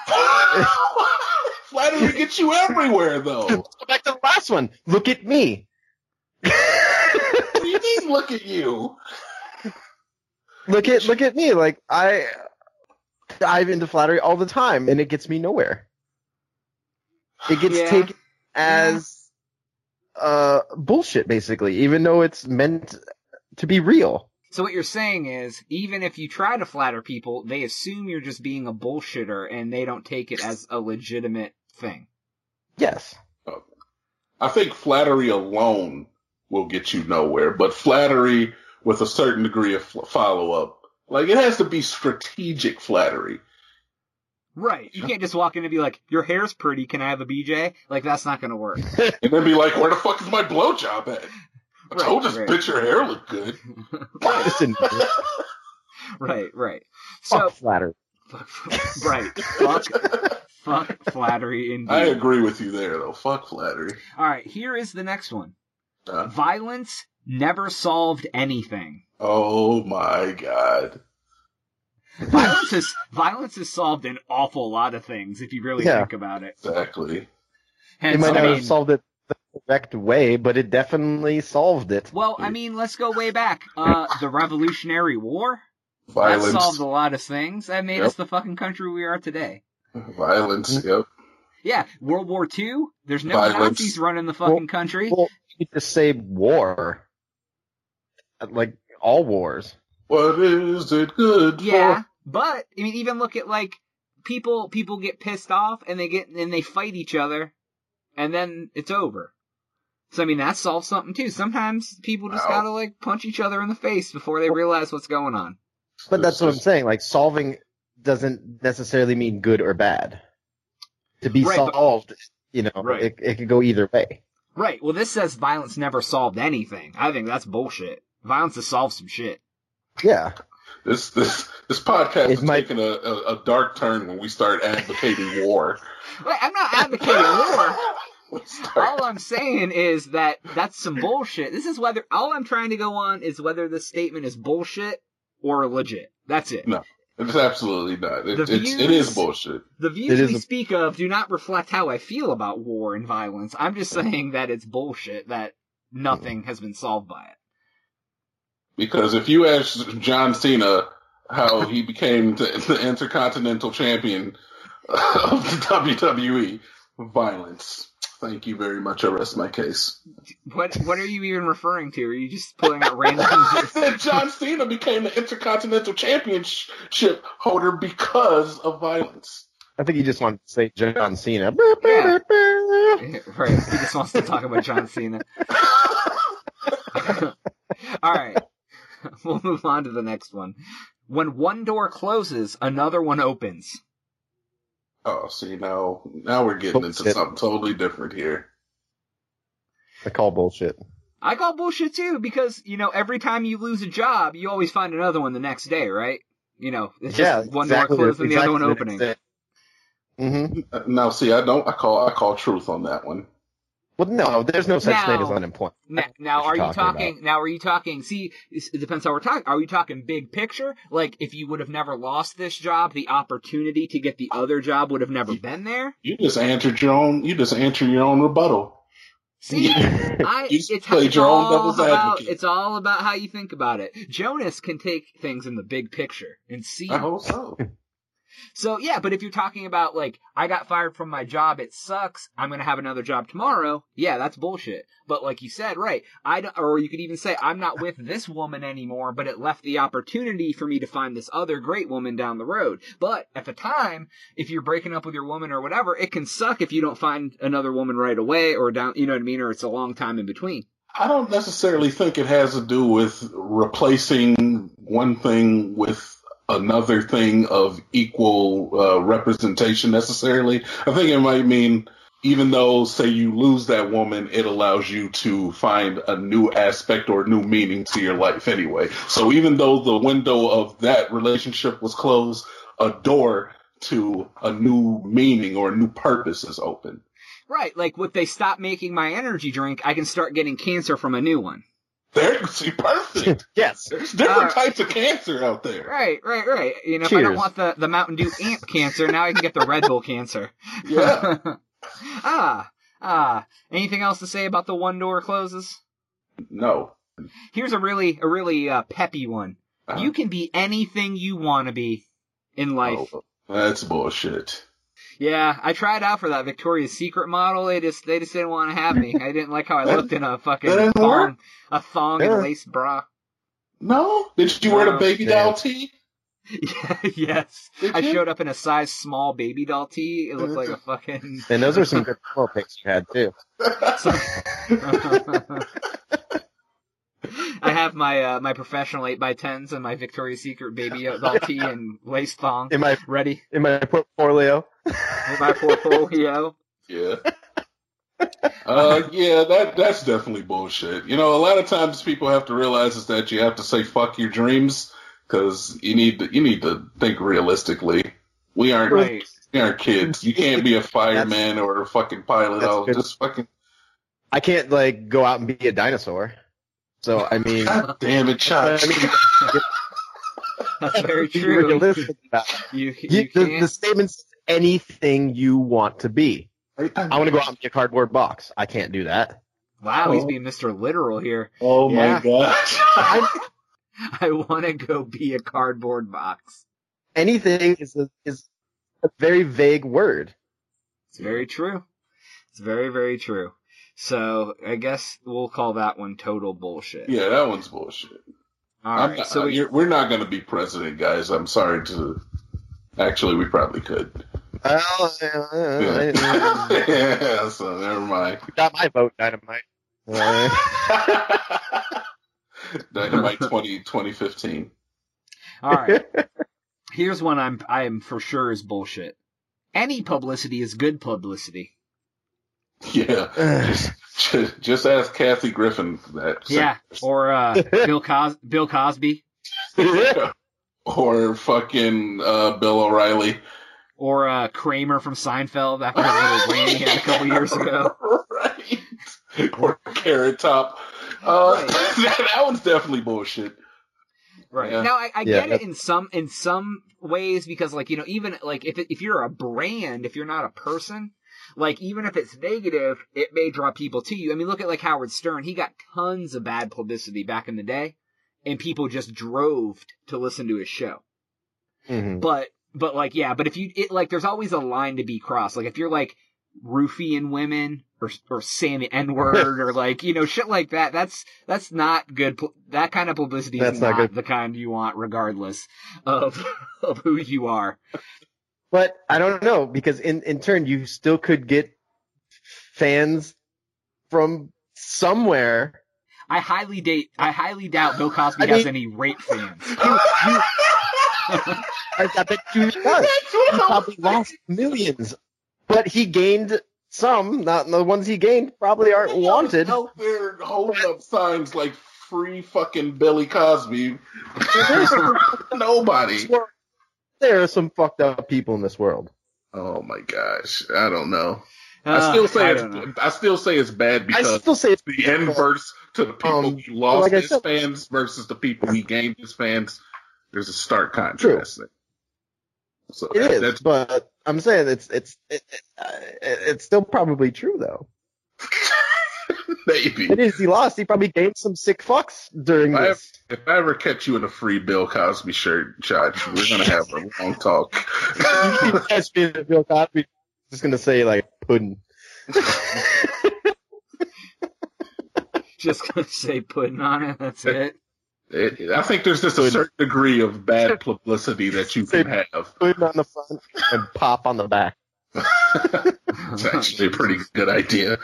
Flattery gets you everywhere, though. Go back to the last one. Look at me. What do you mean, look at you? Look at me. Like, I dive into flattery all the time, and it gets me nowhere. It gets taken as bullshit, basically, even though it's meant to be real. So what you're saying is, even if you try to flatter people, they assume you're just being a bullshitter, and they don't take it as a legitimate thing. Yes. I think flattery alone will get you nowhere, but flattery with a certain degree of follow-up, like, it has to be strategic flattery. Right. You can't just walk in and be like, your hair's pretty, can I have a BJ? Like, that's not going to work. And then be like, where the fuck is my blowjob at? I told this bitch your hair looked good. Right. So, fuck flattery. Right. Fuck flattery indeed. I agree with you there, though. Fuck flattery. All right, here is the next one. Violence never solved anything. Oh my god. Violence has solved an awful lot of things if you really think about it. Exactly. It might not have solved it the correct way, but it definitely solved it. Well, I mean, let's go way back. The Revolutionary War? Violence. That solved a lot of things. That made us the fucking country we are today. Violence, yep. Yeah, World War II? There's no Violence. Nazis running the fucking country. Well, you just say war. Like, all wars. What is it good Yeah, for? but, I mean, even look at, like, people get pissed off and they fight each other, and then it's over. So, I mean, that solves something, too. Sometimes people just gotta, like, punch each other in the face before they realize what's going on. But that's what I'm saying. Like, solving doesn't necessarily mean good or bad. To be solved, it could go either way. Right. Well, this says violence never solved anything. I think that's bullshit. Violence has solved some shit. Yeah. This podcast is taking a dark turn when we start advocating war. Wait, I'm not advocating war. All I'm saying is that that's some bullshit. All I'm trying to go on is whether this statement is bullshit or legit. That's it. No, it's absolutely not. It is bullshit. The views we speak of do not reflect how I feel about war and violence. I'm just saying that it's bullshit, that nothing has been solved by it. Because if you ask John Cena how he became the Intercontinental Champion of the WWE, violence. Thank you very much. I rest my case. What are you even referring to? Are you just pulling at random? I said John Cena became the Intercontinental Championship holder because of violence. I think he just wanted to say John Cena. Yeah. Right. He just wants to talk about John Cena. All right. We'll move on to the next one. When one door closes, another one opens. Oh, see, now we're getting into something totally different here. I call bullshit. I call bullshit too, because, every time you lose a job, you always find another one the next day, right? It's just one door closing, the other one opening. Mm-hmm. Now, see, I call truth on that one. Well, no, there's no such thing as unemployment. Now, are you talking, see, it depends how we're talking. Are we talking big picture? Like, if you would have never lost this job, the opportunity to get the other job would have never been there? You just answered your own rebuttal. See, it's all about how you think about it. Jonas can take things in the big picture and see. I hope so. So, yeah, but if you're talking about, like, I got fired from my job, it sucks, I'm going to have another job tomorrow, yeah, that's bullshit. But like you said, right, or you could even say, I'm not with this woman anymore, but it left the opportunity for me to find this other great woman down the road. But at the time, if you're breaking up with your woman or whatever, it can suck if you don't find another woman right away or down, you know what I mean, or it's a long time in between. I don't necessarily think it has to do with replacing one thing with another thing of equal representation necessarily. I think it might mean, even though, say, you lose that woman, it allows you to find a new aspect or new meaning to your life anyway. So even though the window of that relationship was closed, a door to a new meaning or a new purpose is open. Right, like if they stop making my energy drink, I can start getting cancer from a new one. See, perfect. Yes. There's different types of cancer out there. Right. If I don't want the Mountain Dew ant cancer, now I can get the Red Bull cancer. Yeah. Anything else to say about the one door closes? No. Here's a really peppy one. You can be anything you want to be in life. Oh, that's bullshit. Yeah, I tried out for that Victoria's Secret model. They just didn't want to have me. I didn't like how I looked in a fucking thong and lace bra. No? Did you wear the baby doll tee? Yeah, yes. I showed up in a size small baby doll tee. It looked like a fucking... And those are some good pillow pics you had, too. I have my professional 8x10s and my Victoria's Secret baby doll tee and lace thong ready. In my portfolio. In my portfolio. Yeah. That's definitely bullshit. A lot of times people have to realize is that you have to say fuck your dreams because you need to think realistically. We aren't kids. You can't be a fireman or a fucking pilot. I can't go out and be a dinosaur. So I mean, God damn it, Chuck. That's very true. Realistic about it. The statement's anything you want to be. I want to go out and be a cardboard box. I can't do that. Wow, he's being Mr. Literal here. Oh my gosh. I want to go be a cardboard box. Anything is a very vague word. It's very true. It's very, very true. So I guess we'll call that one total bullshit. Yeah, that one's bullshit. All right, we're not going to be president, guys. I'm sorry to. Actually, we probably could. Yeah, so never mind. You got my vote, Dynamite. Dynamite 2015. All right. Here's one I am for sure is bullshit. Any publicity is good publicity. Yeah. just ask Kathy Griffin that. Yeah. Or Bill Cosby. Yeah. Or fucking Bill O'Reilly. Or Kramer from Seinfeld after his little rant he had a couple years ago. Right. Or Carrot Top. That one's definitely bullshit. Right. Yeah. Now I get it in some ways because even if you're a brand, if you're not a person, even if it's negative, it may draw people to you. I mean, look at Howard Stern. He got tons of bad publicity back in the day, and people just drove to listen to his show. Mm-hmm. But if you there's always a line to be crossed. If you're roofing women or saying the N-word or shit like that, that's not good. That kind of publicity is not the kind you want, regardless of who you are. But I don't know, because in turn you still could get fans from somewhere I highly doubt Bill Cosby has any rape fans. I bet you he does. He probably lost millions, but he gained some. Not the ones he gained probably aren't wanted. Out there holding up signs like "Free fucking Billy Cosby." Nobody. There are some fucked up people in this world. Oh my gosh, I don't know. I still say it's bad because I still say it's the inverse to the people he lost his fans versus the people he gained his fans. There's a stark contrast there. So it is, but I'm saying it's still probably true though. Maybe it is. He lost. He probably gained some sick fucks during this. If I ever catch you in a free Bill Cosby shirt, Josh, we're gonna have a long talk. You catch me in a Bill Cosby, just gonna say like pudding. Just gonna say pudding on it. That's it. I think there's just a certain degree of bad publicity that you can have. Pudding on the front and pop on the back. It's actually a pretty good idea.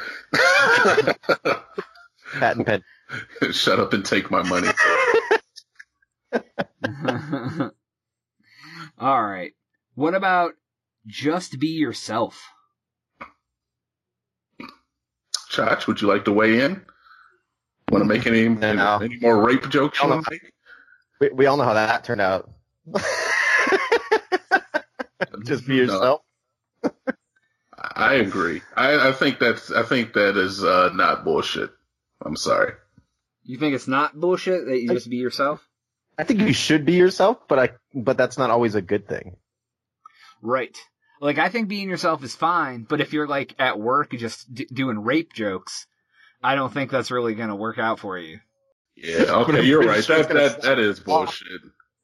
Patent pen. Shut up and take my money. All right. What about just be yourself? Chach, would you like to weigh in? Want to make any more rape jokes? We all know how that turned out. Just be yourself. I agree. I think that is not bullshit. I'm sorry. You think it's not bullshit that you just be yourself? I think you should be yourself, but that's not always a good thing. Right. Like, I think being yourself is fine, but if you're, like, at work just doing rape jokes, I don't think that's really going to work out for you. Yeah, okay, you're right. That is bullshit.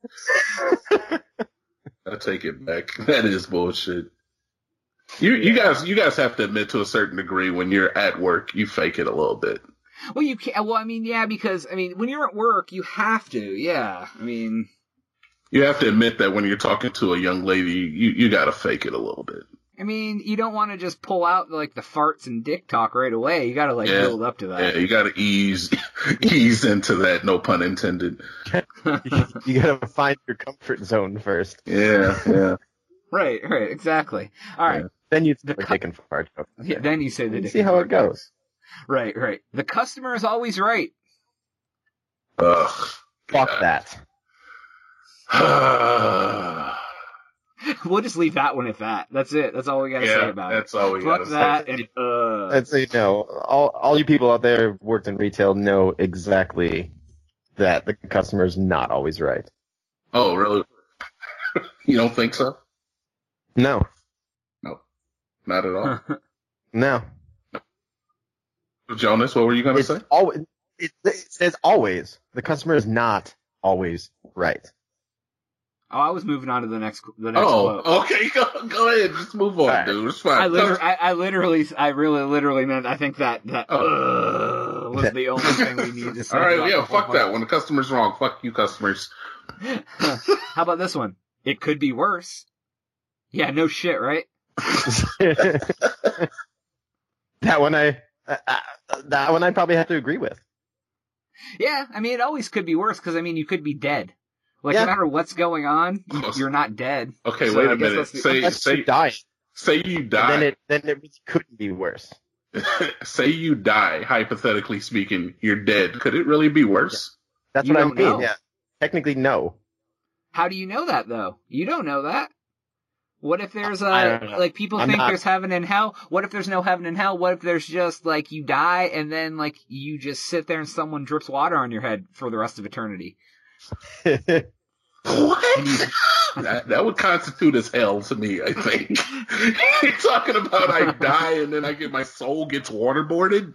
I take it back. That is bullshit. You guys have to admit to a certain degree when you're at work, you fake it a little bit. Well, you can't. Well, I mean, yeah, because when you're at work, you have to. Yeah, I mean, you have to admit that when you're talking to a young lady, you got to fake it a little bit. I mean, you don't want to just pull out like the farts and dick talk right away. You got to build up to that. Yeah, you got to ease into that. No pun intended. You got to find your comfort zone first. Yeah. Right, exactly. All right. Yeah. Then you start taking fart jokes. Yeah, then you say the dick. See how it goes. Right. The customer is always right. Ugh. Fuck that. We'll just leave that one at that. That's it. That's all we gotta say about it. That's all we gotta say. Fuck that and I'd say no. All you people out there who've worked in retail know exactly that the customer is not always right. Oh, really? You don't think so? No. Not at all. No. Jonas, what were you gonna say? It says always. The customer is not always right. Oh, I was moving on to the next quote. Okay, go ahead. Just move on, dude. It's fine. I really literally meant, I think that was the only thing we need to say. All right, yeah, fuck that. When the customer's wrong, fuck you customers. How about this one? It could be worse. Yeah, no shit, right? That one I probably have to agree with. Yeah, I mean, it always could be worse, because, you could be dead. Like, no matter what's going on, you're not dead. Okay, so wait a minute. Say you die. Say you die. Then it really couldn't be worse. Say you die, hypothetically speaking, you're dead. Could it really be worse? That's what I mean. Know. Yeah. Technically, no. How do you know that, though? You don't know that. What if there's people think there's heaven and hell? What if there's no heaven and hell? What if there's just, you die and then, you just sit there and someone drips water on your head for the rest of eternity? What? That would constitute as hell to me, I think. You're talking about I die and then my soul gets waterboarded?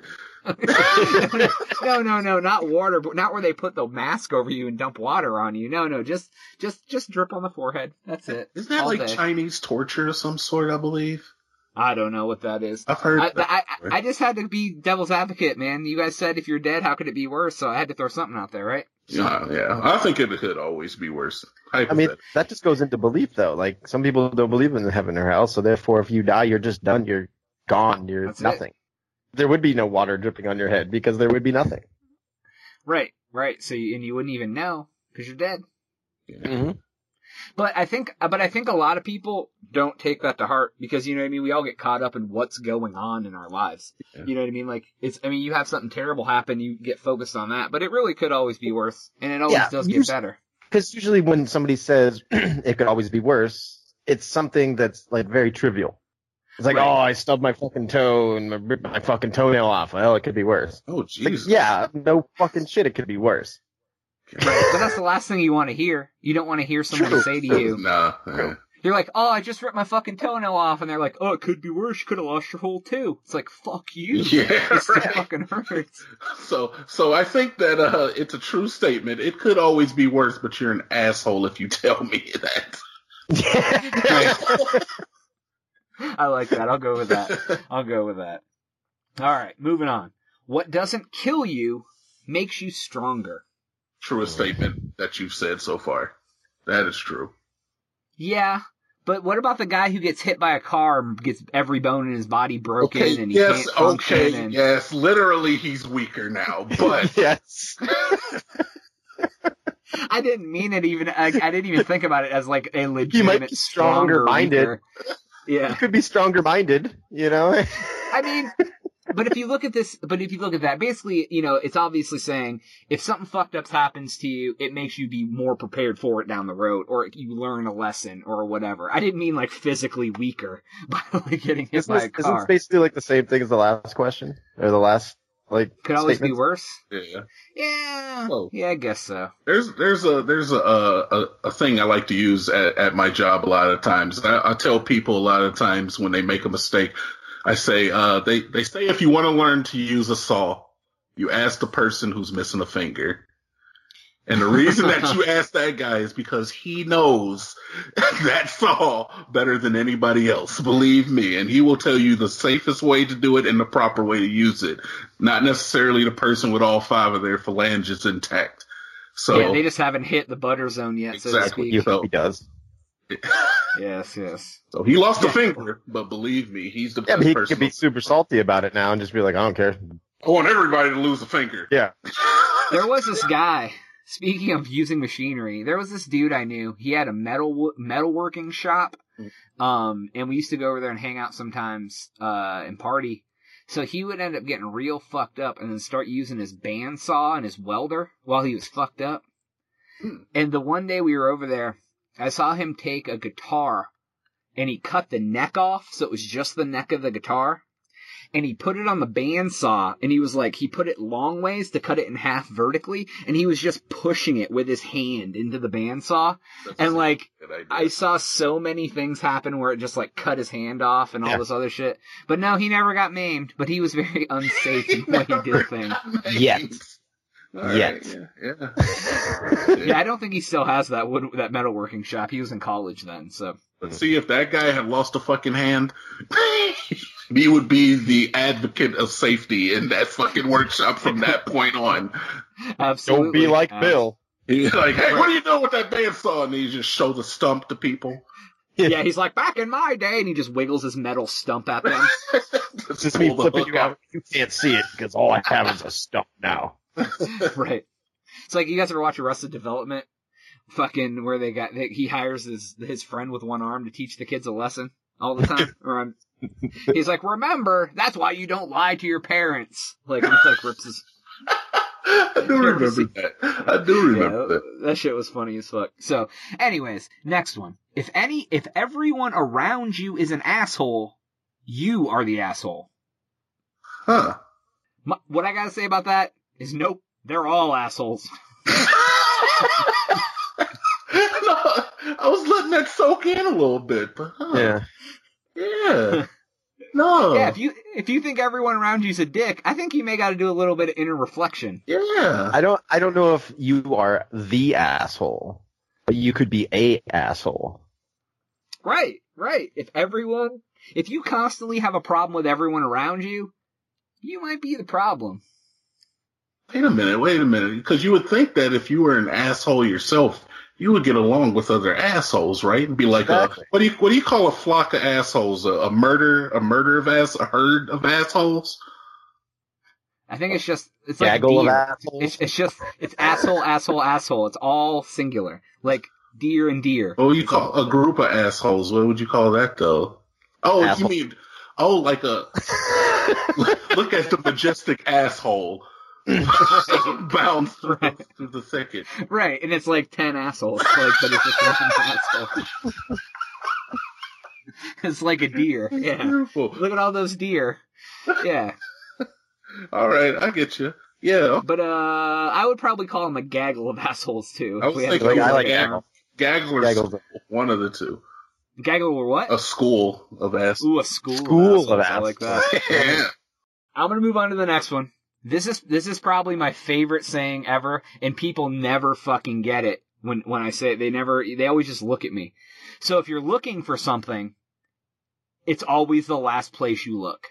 No, not water, not where they put the mask over you and dump water on you. No, just drip on the forehead. That's it. Isn't that like Chinese torture of some sort, I believe? I don't know what that is. I've heard I just had to be devil's advocate, man. You guys said if you're dead, how could it be worse? So I had to throw something out there, right? Yeah. I think it could always be worse. I mean, that just goes into belief, though. Like, some people don't believe in heaven or hell, so therefore, if you die, you're just done. You're gone. You're nothing. There would be no water dripping on your head because there would be nothing. Right. So you wouldn't even know because you're dead. Mm-hmm. But I think a lot of people don't take that to heart because, you know what I mean? We all get caught up in what's going on in our lives. Yeah. You know what I mean? Like, you have something terrible happen, you get focused on that, but it really could always be worse, and it always does get better. Because usually when somebody says it could always be worse, it's something that's, like, very trivial. It's like, oh, I stubbed my fucking toe and ripped my fucking toenail off. Well, it could be worse. Oh, Jesus. Like, yeah, no fucking shit, it could be worse. Right, but that's the last thing you want to hear. You don't want to hear someone say to you, you're like, oh, I just ripped my fucking toenail off, and they're like, oh, it could be worse. You could have lost your whole too. It's like, fuck you. Yeah, it still fucking hurts. So I think that it's a true statement. It could always be worse, but you're an asshole if you tell me that. I like that. I'll go with that. All right, moving on. What doesn't kill you makes you stronger. Truest statement that you've said so far. That is true. Yeah, but what about the guy who gets hit by a car and gets every bone in his body broken and he can't function? Yes, literally he's weaker now, but... Yes. I didn't mean it even... I didn't even think about it as like a legitimate you might be stronger-minded. Yeah. You could be stronger-minded, you know? I mean... But if you look at that, basically, you know, it's obviously saying if something fucked up happens to you, it makes you be more prepared for it down the road, or you learn a lesson, or whatever. I didn't mean like physically weaker by like getting hit by a car. Isn't this basically like the same thing as the last question? Or the last, like, could always be worse? Yeah. Yeah. Well, yeah, I guess so. There's a thing I like to use at my job a lot of times. I tell people a lot of times when they make a mistake, I say, they say if you want to learn to use a saw, you ask the person who's missing a finger. And the reason that you ask that guy is because he knows that saw better than anybody else. Believe me. And he will tell you the safest way to do it and the proper way to use it. Not necessarily the person with all 5 of their phalanges intact. So yeah, they just haven't hit the butter zone yet, exactly. So to speak. So, he does. Yes. So he lost a finger, but believe me, he's the best person. He could be super salty about it now and just be like, I don't care. I want everybody to lose a finger. Yeah. There was this guy, speaking of using machinery, there was this dude I knew. He had a metalworking shop, and we used to go over there and hang out sometimes and party. So he would end up getting real fucked up and then start using his bandsaw and his welder while he was fucked up. And the one day we were over there, I saw him take a guitar and he cut the neck off, so it was just the neck of the guitar, and he put it on the bandsaw, and he was like, he put it long ways to cut it in half vertically, and he was just pushing it with his hand into the bandsaw. And like, I saw so many things happen where it just like cut his hand off and all this other shit. But no, he never got maimed, but he was very unsafe in the way he did things. Yes. Right, yeah, I don't think he still has that metalworking shop. He was in college then, so. But see, if that guy had lost a fucking hand, he would be the advocate of safety in that fucking workshop from that point on. Absolutely. Don't be like Bill. He's like, hey, what are you doing with that bandsaw? And he just show the stump to people. Yeah, he's like, back in my day, and he just wiggles his metal stump at them. It's just me flipping you out. You can't see it because all I have is a stump now. Right. It's like, you guys ever watch Arrested Development? Fucking where he hires his friend with one arm to teach the kids a lesson all the time. He's like, remember, that's why you don't lie to your parents. Like, he like rips his. I do remember that. That shit was funny as fuck. So, anyways, next one. If everyone around you is an asshole, you are the asshole. Huh. What I gotta say about that is nope, they're all assholes. I was letting that soak in a little bit, but yeah. No. Yeah, if you think everyone around you's a dick, I think you may got to do a little bit of inner reflection. Yeah. I don't know if you are the asshole, but you could be a asshole. Right. If you constantly have a problem with everyone around you, you might be the problem. Wait a minute, because you would think that if you were an asshole yourself, you would get along with other assholes, right? And be like, exactly. What do you call a flock of assholes? A herd of assholes? I think it's just it's like Gaggle of deer. assholes. It's asshole. It's all singular, like deer and deer. What would you call a group of assholes? What would you call that though? Oh, Asshole. you mean like a look at the majestic asshole bound through the thicket. Right, and it's like 10 assholes, like, but it's just one asshole. It's like a deer. Yeah. Beautiful. Look at all those deer. Yeah. All right, I get you. Yeah. But I would probably call them a gaggle of assholes too. I if was we had thinking to I go like with it. gaggle. Gaggler's one of the two. Gaggle or what? A school of assholes. Ooh, a school School of assholes. I like that. Yeah. I'm gonna move on to the next one. This is probably my favorite saying ever, and people never fucking get it when I say it. They always just look at me. So if you're looking for something, it's always the last place you look.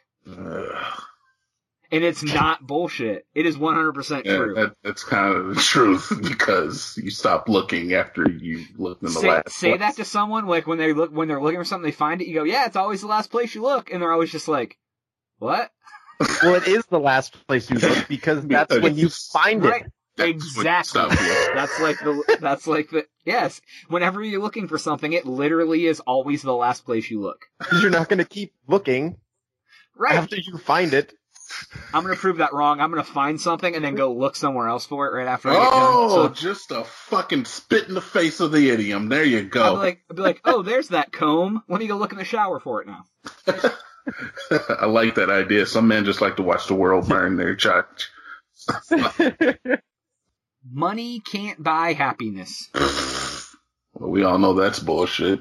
And it's not bullshit. It is 100% true. That's kind of the truth because you stop looking after you looked in the last Say place. that to someone, like when they're looking for something, they find it, you go, yeah, it's always the last place you look, and they're always just like, what? Well, it is the last place you look because that's when you find Right. it. Exactly. That's like the yes. Whenever you're looking for something, it literally is always the last place you look. Because you're not going to keep looking Right. after you find it. I'm gonna prove that wrong. I'm gonna find something and then go look somewhere else for it right after I get Oh, done. just a fucking spit in the face of the idiom. There you go. I'll be like, oh, there's that comb. Let me go look in the shower for it now. I like that idea. Some men just like to watch the world burn their child. Money can't buy happiness. Well, we all know that's bullshit.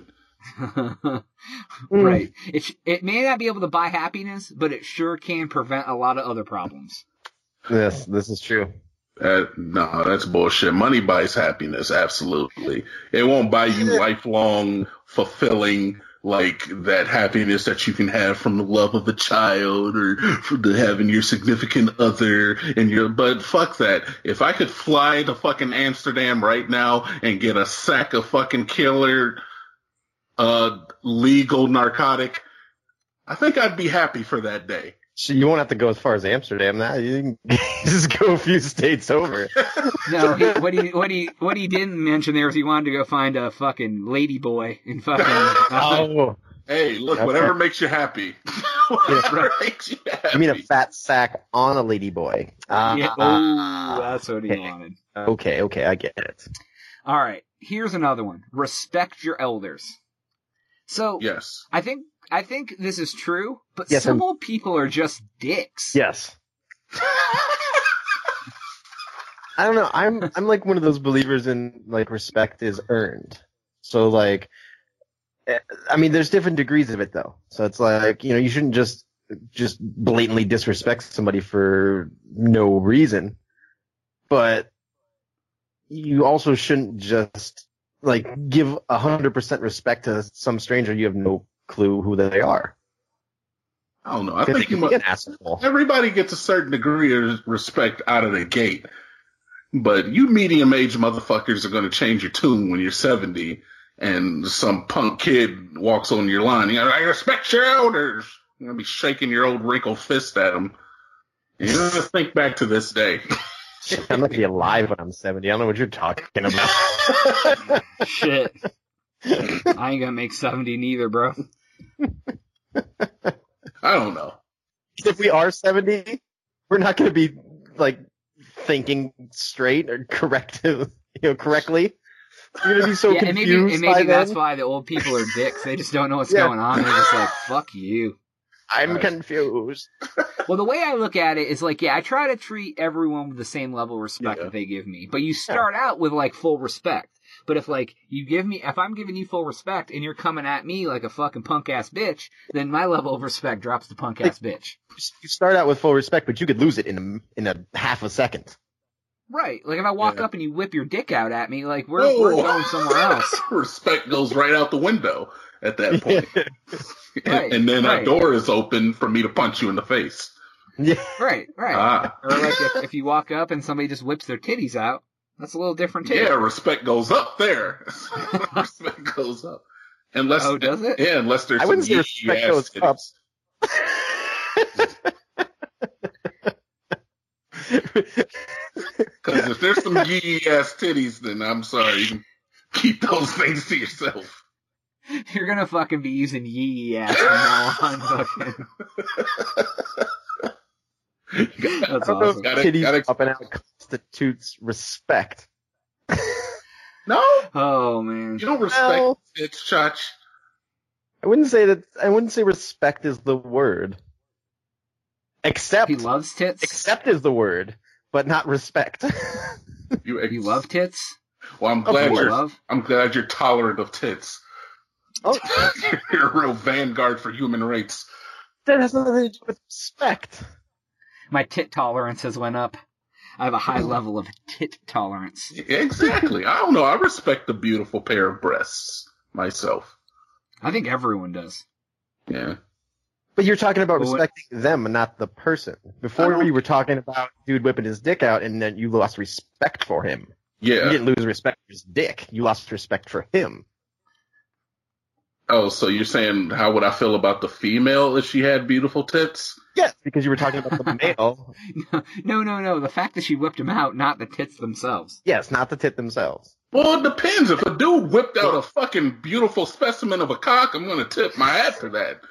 Right. It may not be able to buy happiness, but it sure can prevent a lot of other problems. Yes, this is true. No, that's bullshit. Money buys happiness, absolutely. It won't buy you lifelong, fulfilling, like, that happiness that you can have from the love of a child or from having your significant other but fuck that. If I could fly to fucking Amsterdam right now and get a sack of fucking killer, legal narcotic, I think I'd be happy for that day. So you won't have to go as far as Amsterdam now. You can just go a few states over. No, what he didn't mention there is he wanted to go find a fucking lady boy and fucking. Oh, Hey, look, whatever makes you happy. Whatever makes you happy. I mean a fat sack on a lady boy. Yeah, that's what he wanted. Okay, I get it. All right, here's another one. Respect your elders. So Yes. I think this is true, but Yes, some old people are just dicks. Yes. I don't know. I'm like one of those believers in like respect is earned. So like, I mean, there's different degrees of it though. So it's like, you shouldn't just blatantly disrespect somebody for no reason, but you also shouldn't just like give 100% respect to some stranger you have no clue who they are. I don't know. I think you be must. an asshole. Everybody gets a certain degree of respect out of the gate. But you medium-aged motherfuckers are going to change your tune when you're 70 and some punk kid walks on your line. I respect your elders. You're going to be shaking your old wrinkled fist at them. You're going to think back to this day. I'm not gonna be alive when I'm 70. I don't know what you're talking about. Shit. I ain't gonna make 70 neither, bro. I don't know. If we are 70, we're not gonna be like thinking straight or correctly. You're gonna be so confused. And by maybe that's then. why the old people are dicks. They just don't know what's going on. They're just like, fuck you. I'm confused. Well, the way I look at it is like, yeah, I try to treat everyone with the same level of respect that they give me. But you start out with like full respect. But if like if I'm giving you full respect and you're coming at me like a fucking punk ass bitch, then my level of respect drops to punk ass bitch. You start out with full respect, but you could lose it in a half a second. Right. Like if I walk up and you whip your dick out at me, like we're going somewhere else. Respect goes right out the window at that point. Right, and then right. a door is open for me to punch you in the face. Yeah. Right. Or like if you walk up and somebody just whips their titties out, that's a little different too. Yeah, respect goes up there. Respect goes up. Unless, oh, does it? Yeah, unless there's I wouldn't say some respect goes up. Because if there's some yee ass titties, then I'm sorry, you can keep those things to yourself. You're gonna fucking be using yee ass from now on, fucking. That's awesome. Titties up and out constitutes respect. No. Oh man. You don't respect tits, Chach. I wouldn't say respect is the word. Except he loves tits. Accept is the word, but not respect. You love tits? Well, I'm glad you're tolerant of tits. Oh, you're a real vanguard for human rights. That has nothing to do with respect. My tit tolerance has went up. I have a high level of tit tolerance. Exactly. I don't know. I respect a beautiful pair of breasts myself. I think everyone does. Yeah. But you're talking about respecting them and not the person. Before you were talking about dude whipping his dick out and then you lost respect for him. Yeah. You didn't lose respect for his dick. You lost respect for him. Oh, so you're saying how would I feel about the female if she had beautiful tits? Yes, because you were talking about the male. No. The fact that she whipped him out, not the tits themselves. Yes, not the tit themselves. Well, it depends. If a dude whipped out a fucking beautiful specimen of a cock, I'm going to tip my hat for that.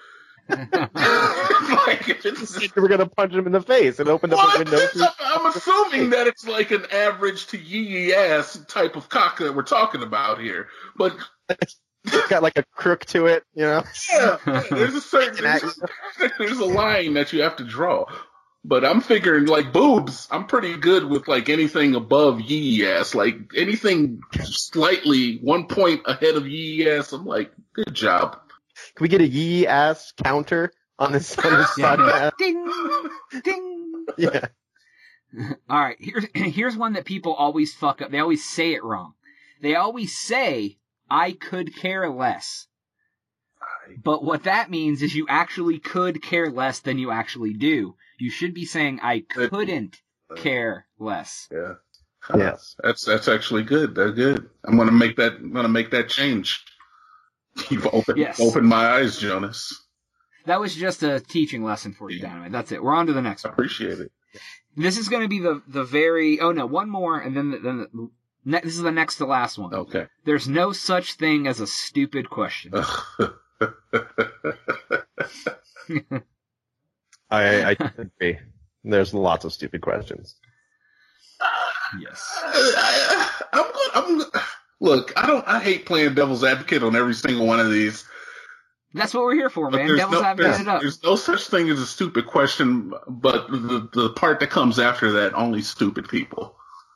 We're going to punch him in the face and open up the window. I'm assuming that it's like an average to yee ass type of cock that we're talking about here. But it's got like a crook to it, you know? Yeah, there's a certain there's a line that you have to draw. But I'm figuring like boobs, I'm pretty good with like anything above yee ass. Like anything slightly 1 point ahead of yee ass, I'm like, good job. Can we get a yee ass counter on this podcast? Ding, ding. Yeah. All right, here's one that people always fuck up. They always say it wrong. They always say, I could care less. But what that means is you actually could care less than you actually do. You should be saying, I couldn't care less. Yeah. Yes. That's actually good. They're good. I'm gonna make that change. You've opened my eyes, Jonas. That was just a teaching lesson for you, Dynamite. That's it. We're on to the next one. I appreciate it. This is going to be the very... Oh, no, one more, and then this is the next to last one. Okay. There's no such thing as a stupid question. I agree. There's lots of stupid questions. Yes. Look, I hate playing devil's advocate on every single one of these. That's what we're here for, man. Devil's advocate it up. There's no such thing as a stupid question, but the part that comes after that, only stupid people.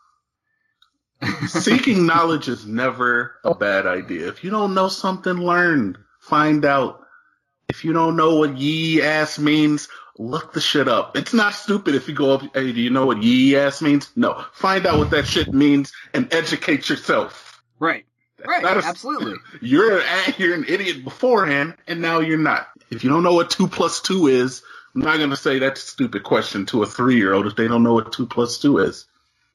Seeking knowledge is never a bad idea. If you don't know something, learn. Find out. If you don't know what yee ass means, look the shit up. It's not stupid if you go up, hey, do you know what yee ass means? No. Find out what that shit means and educate yourself. Right. Absolutely. You're an idiot beforehand, and now you're not. If you don't know what 2 + 2 is, I'm not going to say that's a stupid question to a 3-year-old if they don't know what 2 + 2 is.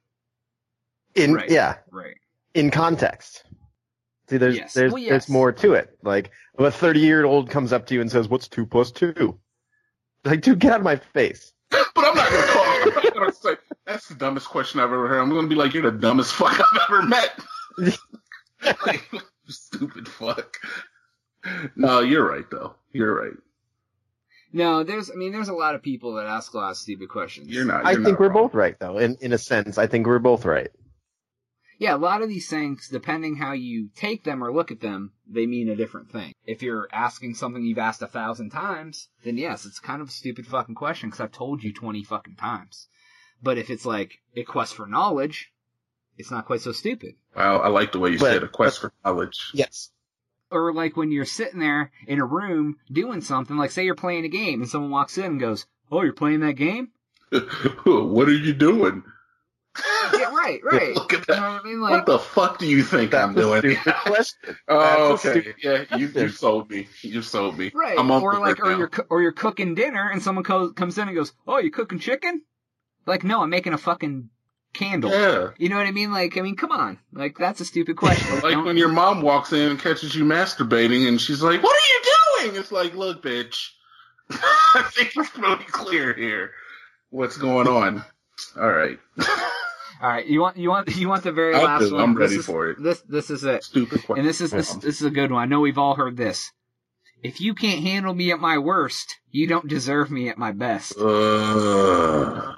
Right. In context. See, there's more to it. Like, if a 30-year-old comes up to you and says, "What's 2 + 2?" Like, dude, get out of my face. But I'm not going to call. I'm not going to say that's the dumbest question I've ever heard. I'm going to be like, "You're the dumbest fuck I've ever met." Like, stupid fuck. No, you're right though. You're right. No, there's a lot of people that ask a lot of stupid questions. I think we're both right though. In a sense, I think we're both right. Yeah, a lot of these things, depending how you take them or look at them, they mean a different thing. If you're asking something you've asked 1,000 times, then yes, it's kind of a stupid fucking question because I've told you 20 fucking times. But if it's like a quest for knowledge, it's not quite so stupid. Wow, I like the way you said a quest for knowledge. Yes. Or like when you're sitting there in a room doing something, like say you're playing a game and someone walks in and goes, "Oh, you're playing that game?" What are you doing? Yeah, right. Look at that. You know what I mean? Like, what the fuck do you think I'm doing? Question. Oh, okay. Yeah, you sold me. You sold me. Right. I'm on Or you're cooking dinner and someone comes in and goes, "Oh, you cooking chicken?" Like, no, I'm making a fucking candle. Yeah. You know what I mean? Like, come on. Like, that's a stupid question. Like when your mom walks in and catches you masturbating and she's like, "What are you doing?" It's like, look, bitch. I think it's really clear here what's going on. All right. All right, you want the very last one? I'm ready for it. This is it. Stupid question. And this is a good one. I know we've all heard this. If you can't handle me at my worst, you don't deserve me at my best. Well,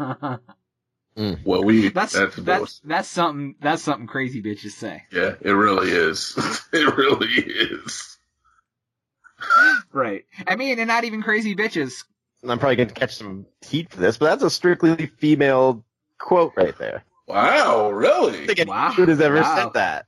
that's something crazy bitches say. Yeah, it really is. It really is. Right. I mean, and not even crazy bitches. I'm probably going to catch some heat for this, but that's a strictly female quote right there. Wow, really? I think any dude has ever said that.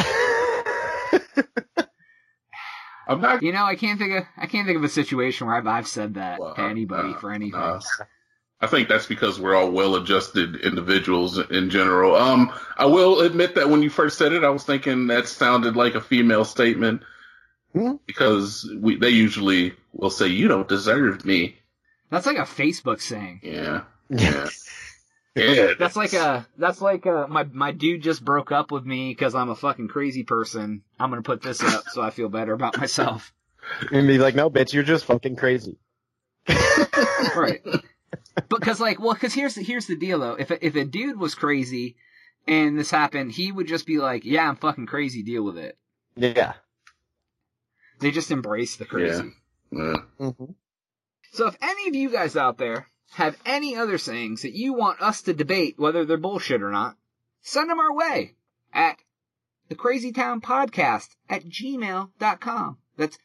I'm not. You know, I can't think of a situation where I've said that to anybody for anything. I think that's because we're all well-adjusted individuals in general. I will admit that when you first said it, I was thinking that sounded like a female statement because they usually will say, "You don't deserve me." That's like a Facebook saying. Yeah. Yeah. That's like my dude just broke up with me because I'm a fucking crazy person. I'm gonna put this up so I feel better about myself. And be like, no, bitch, you're just fucking crazy. Right. Because here's the deal though. If a dude was crazy and this happened, he would just be like, yeah, I'm fucking crazy, deal with it. Yeah. They just embrace the crazy. Yeah. Mm-hmm. So if any of you guys out there have any other sayings that you want us to debate whether they're bullshit or not, send them our way at thecrazytownpodcast@gmail.com. That's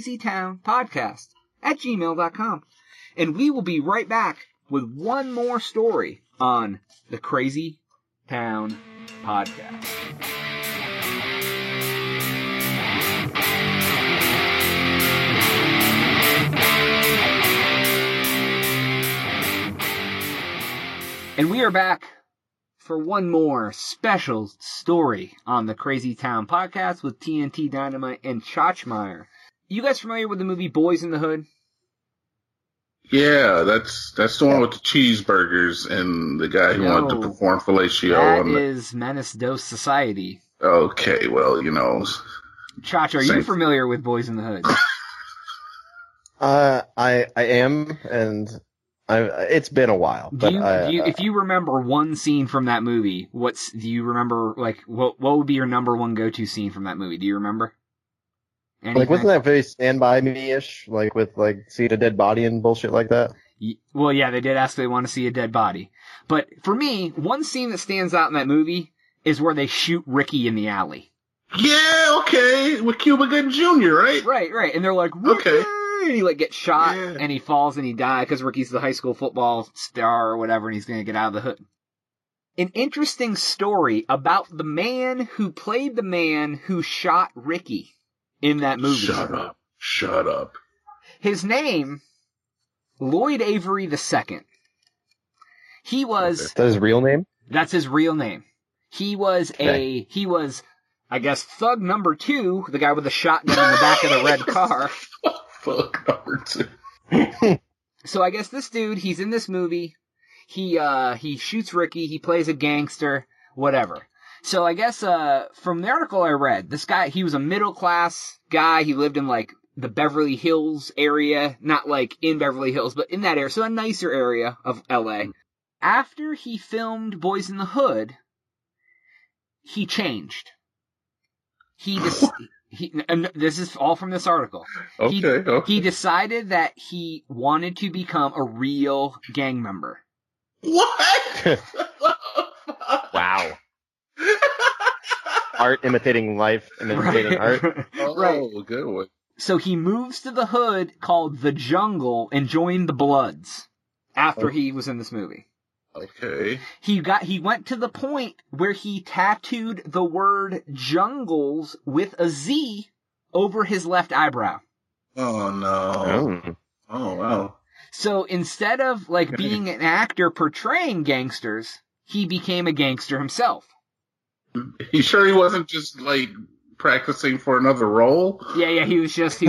crazytownpodcast@gmail.com. And we will be right back with one more story on the Crazy Town Podcast. And we are back for one more special story on the Crazy Town Podcast with TNT Dynamite and Chachmeyer. You guys familiar with the movie Boys in the Hood? Yeah, that's the one with the cheeseburgers and the guy who wanted to perform fellatio. That is Menace Dos Society. Okay, well, you know. Chach, are you familiar with Boys in the Hood? I am, and it's been a while. But if you remember one scene from that movie, do you remember, like, what would be your number one go-to scene from that movie? Do you remember? Anything? Like, wasn't that very Stand By Me-ish? Like, with, like, seeing a dead body and bullshit like that? Well, yeah, they did ask if they want to see a dead body. But for me, one scene that stands out in that movie is where they shoot Ricky in the alley. Yeah, okay, with Cuba Gooding Jr., right? Right. And they're like, Ricky! Okay. And he, like, gets shot, and he falls and he dies because Ricky's the high school football star or whatever, and he's going to get out of the hood. An interesting story about the man who played the man who shot Ricky in that movie. Shut up. His name, Lloyd Avery II. He was... Is that his real name? That's his real name. He was I guess, thug number 2, the guy with the shotgun in the back of the red car. Thug number 2. So I guess this dude, he's in this movie. He shoots Ricky. He plays a gangster, whatever. So I guess, from the article I read, this guy, he was a middle class guy. He lived in, like, the Beverly Hills area. Not, like, in Beverly Hills, but in that area. So a nicer area of LA. After he filmed Boys in the Hood, he changed. And this is all from this article. Okay. He decided that he wanted to become a real gang member. What? Wow. Art imitating life, imitating art. Right. Good one. So he moves to the hood called the Jungle and joined the Bloods after he was in this movie. Okay. He went to the point where he tattooed the word jungles with a Z over his left eyebrow. Oh no. Oh wow. So instead of, like, being an actor portraying gangsters, he became a gangster himself. You sure he wasn't just, like, practicing for another role? Yeah, he was actually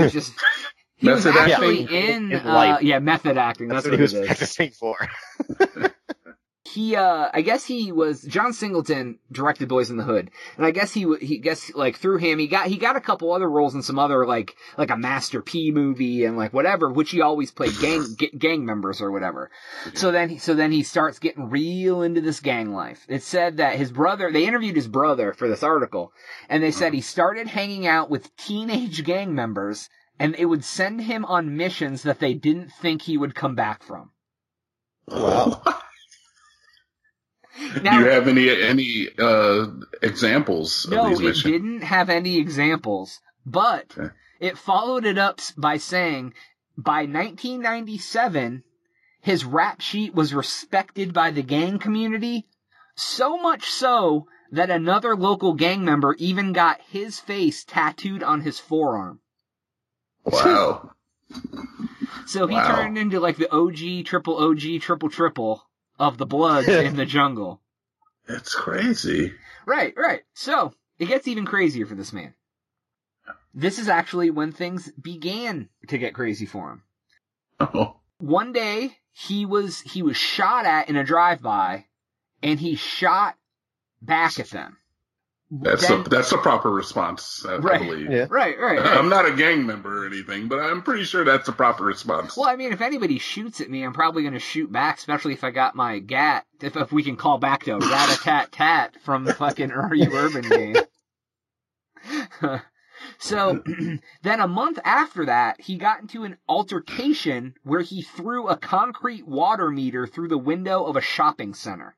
in life. Method acting. That's what he was practicing for. I guess he was, John Singleton directed Boys in the Hood, and I guess through him, he got a couple other roles in some other, like a Master P movie and like whatever, which he always played gang members or whatever. So then he starts getting real into this gang life. It said that they interviewed his brother for this article, and they said he started hanging out with teenage gang members, and it would send him on missions that they didn't think he would come back from. Wow. Now, do you have any examples of these missions? No, it didn't have any examples, but it followed it up by saying by 1997, his rap sheet was respected by the gang community, so much so that another local gang member even got his face tattooed on his forearm. Wow. So he turned into like the OG, triple of the Bloods in the jungle. That's crazy. Right. So, it gets even crazier for this man. This is actually when things began to get crazy for him. Oh. One day, he was shot at in a drive-by, and he shot back at them. That's a proper response, I believe. Yeah. Right. I'm not a gang member or anything, but I'm pretty sure that's a proper response. Well, I mean, if anybody shoots at me, I'm probably going to shoot back, especially if I got my GAT, if we can call back to rat-a-tat-tat from the fucking Are You Urban game. So, then a month after that, he got into an altercation where he threw a concrete water meter through the window of a shopping center.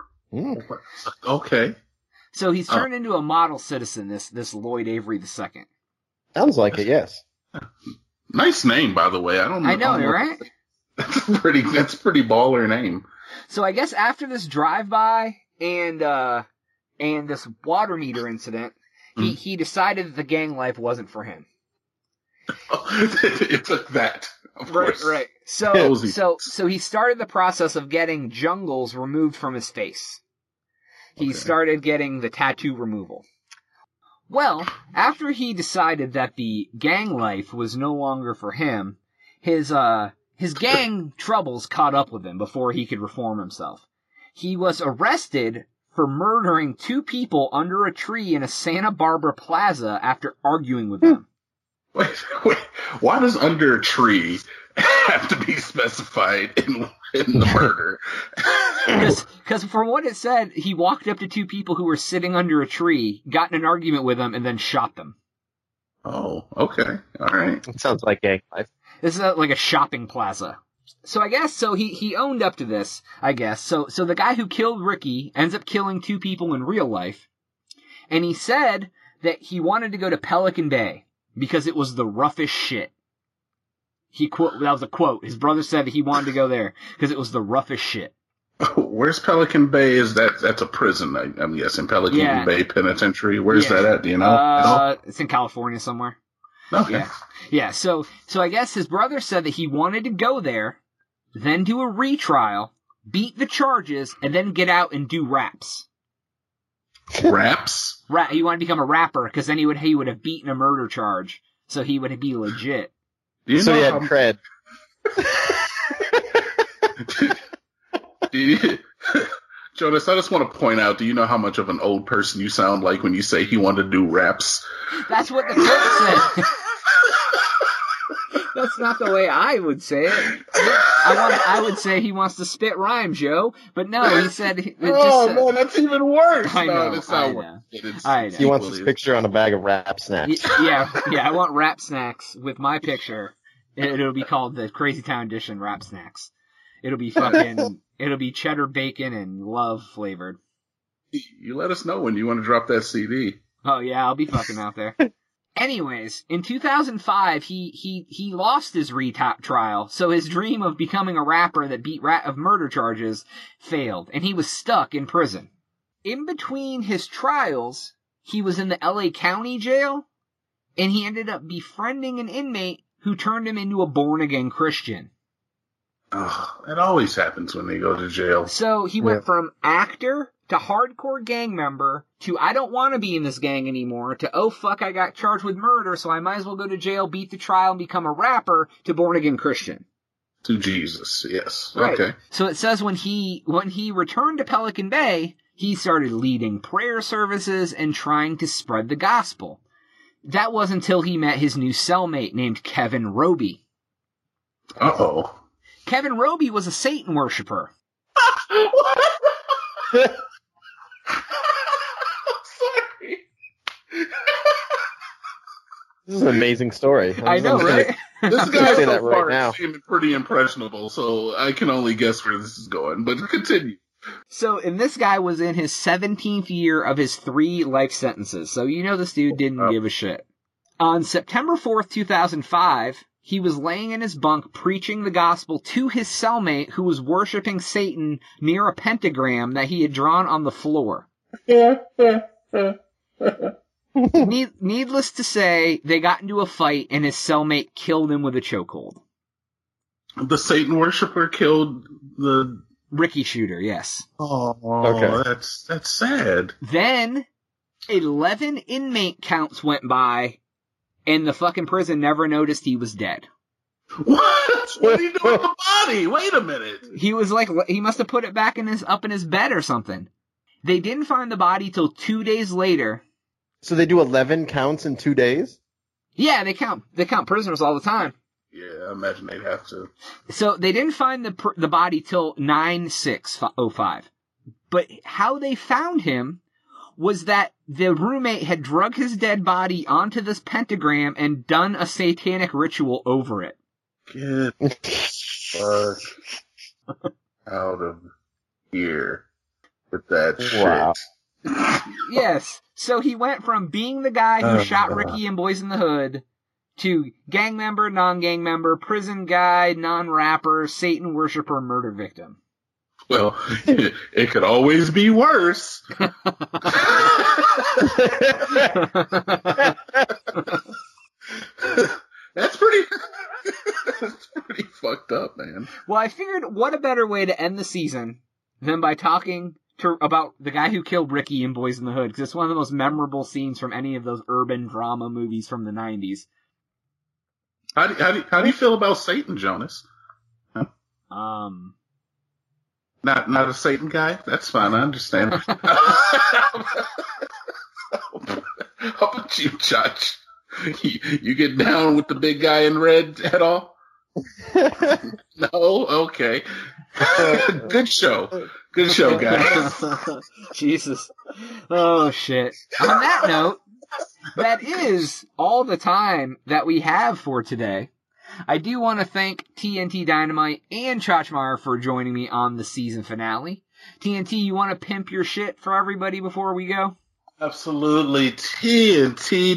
Okay. So he's turned into a model citizen, this Lloyd Avery II. Sounds like it, yes. Nice name, by the way. I know, right? That's pretty baller name. So I guess after this drive-by and this water meter incident, he decided that the gang life wasn't for him. It took that, of course. Right. So he started the process of getting jungles removed from his face. He started getting the tattoo removal. Well, after he decided that the gang life was no longer for him, his gang troubles caught up with him before he could reform himself. He was arrested for murdering 2 people under a tree in a Santa Barbara plaza after arguing with them. Wait. Why does under a tree have to be specified in the murder? Because from what it said, he walked up to 2 people who were sitting under a tree, got in an argument with them, and then shot them. Oh, okay. All right. It sounds like gang life. This is like a shopping plaza. So I guess, he owned up to this, I guess. So the guy who killed Ricky ends up killing 2 people in real life. And he said that he wanted to go to Pelican Bay because it was the roughest shit. That was a quote. His brother said that he wanted to go there because it was the roughest shit. Where's Pelican Bay? That's a prison, I'm guessing. Pelican Bay Penitentiary. Where's that at? Do you know? It's in California somewhere. Okay. Yeah. So I guess his brother said that he wanted to go there, then do a retrial, beat the charges, and then get out and do raps. Raps? He wanted to become a rapper because then he would have beaten a murder charge, so he would be legit. So he had cred. Jonas, I just want to point out, do you know how much of an old person you sound like when you say he wanted to do raps? That's what the quote said. That's not the way I would say it. I would say he wants to spit rhymes, Joe. But no, he said... man, that's even worse. I know, that's not I know. He wants his picture on a bag of Rap Snacks. Yeah, I want Rap Snacks with my picture. It'll be called the Crazy Town Edition Rap Snacks. It'll be cheddar bacon and love flavored. You let us know when you want to drop that CD. Oh yeah, I'll be fucking out there. Anyways, in 2005, he lost his retrial, so his dream of becoming a rapper that beat of murder charges failed, and he was stuck in prison. In between his trials, he was in the LA County jail, and he ended up befriending an inmate who turned him into a born-again Christian. Oh, it always happens when they go to jail. So he went from actor to hardcore gang member to I don't want to be in this gang anymore to oh fuck I got charged with murder so I might as well go to jail, beat the trial, and become a rapper to born-again Christian. To Jesus, yes. Right. Okay. So it says when he returned to Pelican Bay, he started leading prayer services and trying to spread the gospel. That was until he met his new cellmate named Kevin Roby. Uh-oh. Kevin Roby was a Satan worshiper. Sorry. This is an amazing story. I know, right? This guy say so that right far now. is seeming pretty impressionable, so I can only guess where this is going. But continue. So, and this guy was in his 17th year of his 3 life sentences. So, this dude didn't give a shit. On September 4th, 2005, he was laying in his bunk preaching the gospel to his cellmate who was worshiping Satan near a pentagram that he had drawn on the floor. Needless to say, they got into a fight and his cellmate killed him with a chokehold. The Satan worshiper killed the Ricky Shooter, yes. Oh, Okay. that's sad. Then 11 inmate counts went by and the fucking prison never noticed he was dead. What? What are you doing with the body? Wait a minute. He was like, he must have put it back up in his bed or something. They didn't find the body till 2 days later. So they do 11 counts in 2 days? Yeah, they count prisoners all the time. Yeah, I imagine they'd have to. So they didn't find the body till 9/6/05. But how they found him was that the roommate had drug his dead body onto this pentagram and done a satanic ritual over it. Get the fuck out of here with that shit. Yes. So he went from being the guy who shot Ricky and Boys in the Hood to gang member, non-gang member, prison guy, non-rapper, Satan worshiper, murder victim. Well, it could always be worse. That's pretty fucked up, man. Well, I figured what a better way to end the season than by talking about the guy who killed Ricky in Boys in the Hood, because it's one of the most memorable scenes from any of those urban drama movies from the 90s. How do you feel about Satan, Jonas? Huh? Not a Satan guy? That's fine, I understand. How about you, Josh? You get down with the big guy in red at all? No? Okay. Good show. Good show, guys. Jesus. Oh, shit. On that note, that is all the time that we have for today. I do want to thank TNT Dynamite and Chachmar for joining me on the season finale. TNT, you want to pimp your shit for everybody before we go? Absolutely. TNT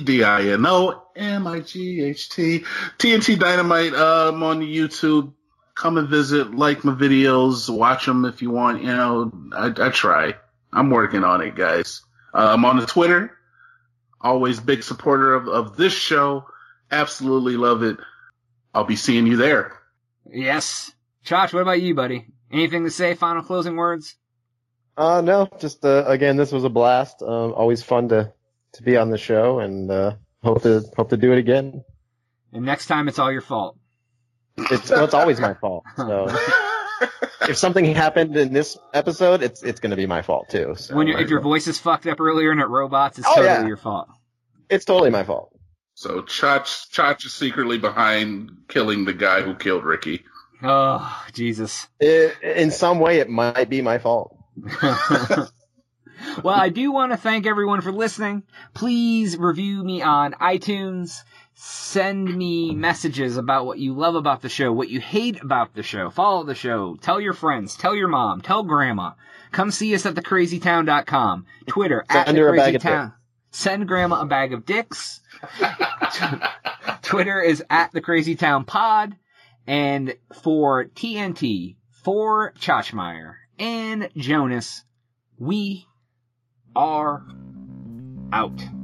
DINOMIGHT. TNT Dynamite on YouTube. Come and visit, like my videos, watch them if you want. I try. I'm working on it, guys. I'm on the Twitter. Always big supporter of this show. Absolutely love it. I'll be seeing you there. Yes. Chach, what about you, buddy? Anything to say? Final closing words? No, just, again, this was a blast. Always fun to be on the show, and, hope to do it again. And next time it's all your fault. It's always my fault. So if something happened in this episode, it's going to be my fault too. So. If your voice is fucked up earlier and it robots, it's totally your fault. It's totally my fault. So Chach is secretly behind killing the guy who killed Ricky. Oh, Jesus. In some way, it might be my fault. Well, I do want to thank everyone for listening. Please review me on iTunes. Send me messages about what you love about the show, what you hate about the show. Follow the show. Tell your friends. Tell your mom. Tell grandma. Come see us at thecrazytown.com. Twitter, Send her a bag of dicks. Send grandma a bag of dicks. Twitter is at thecrazytownpod. And for TNT, for Chachmeyer and Jonas, we are out.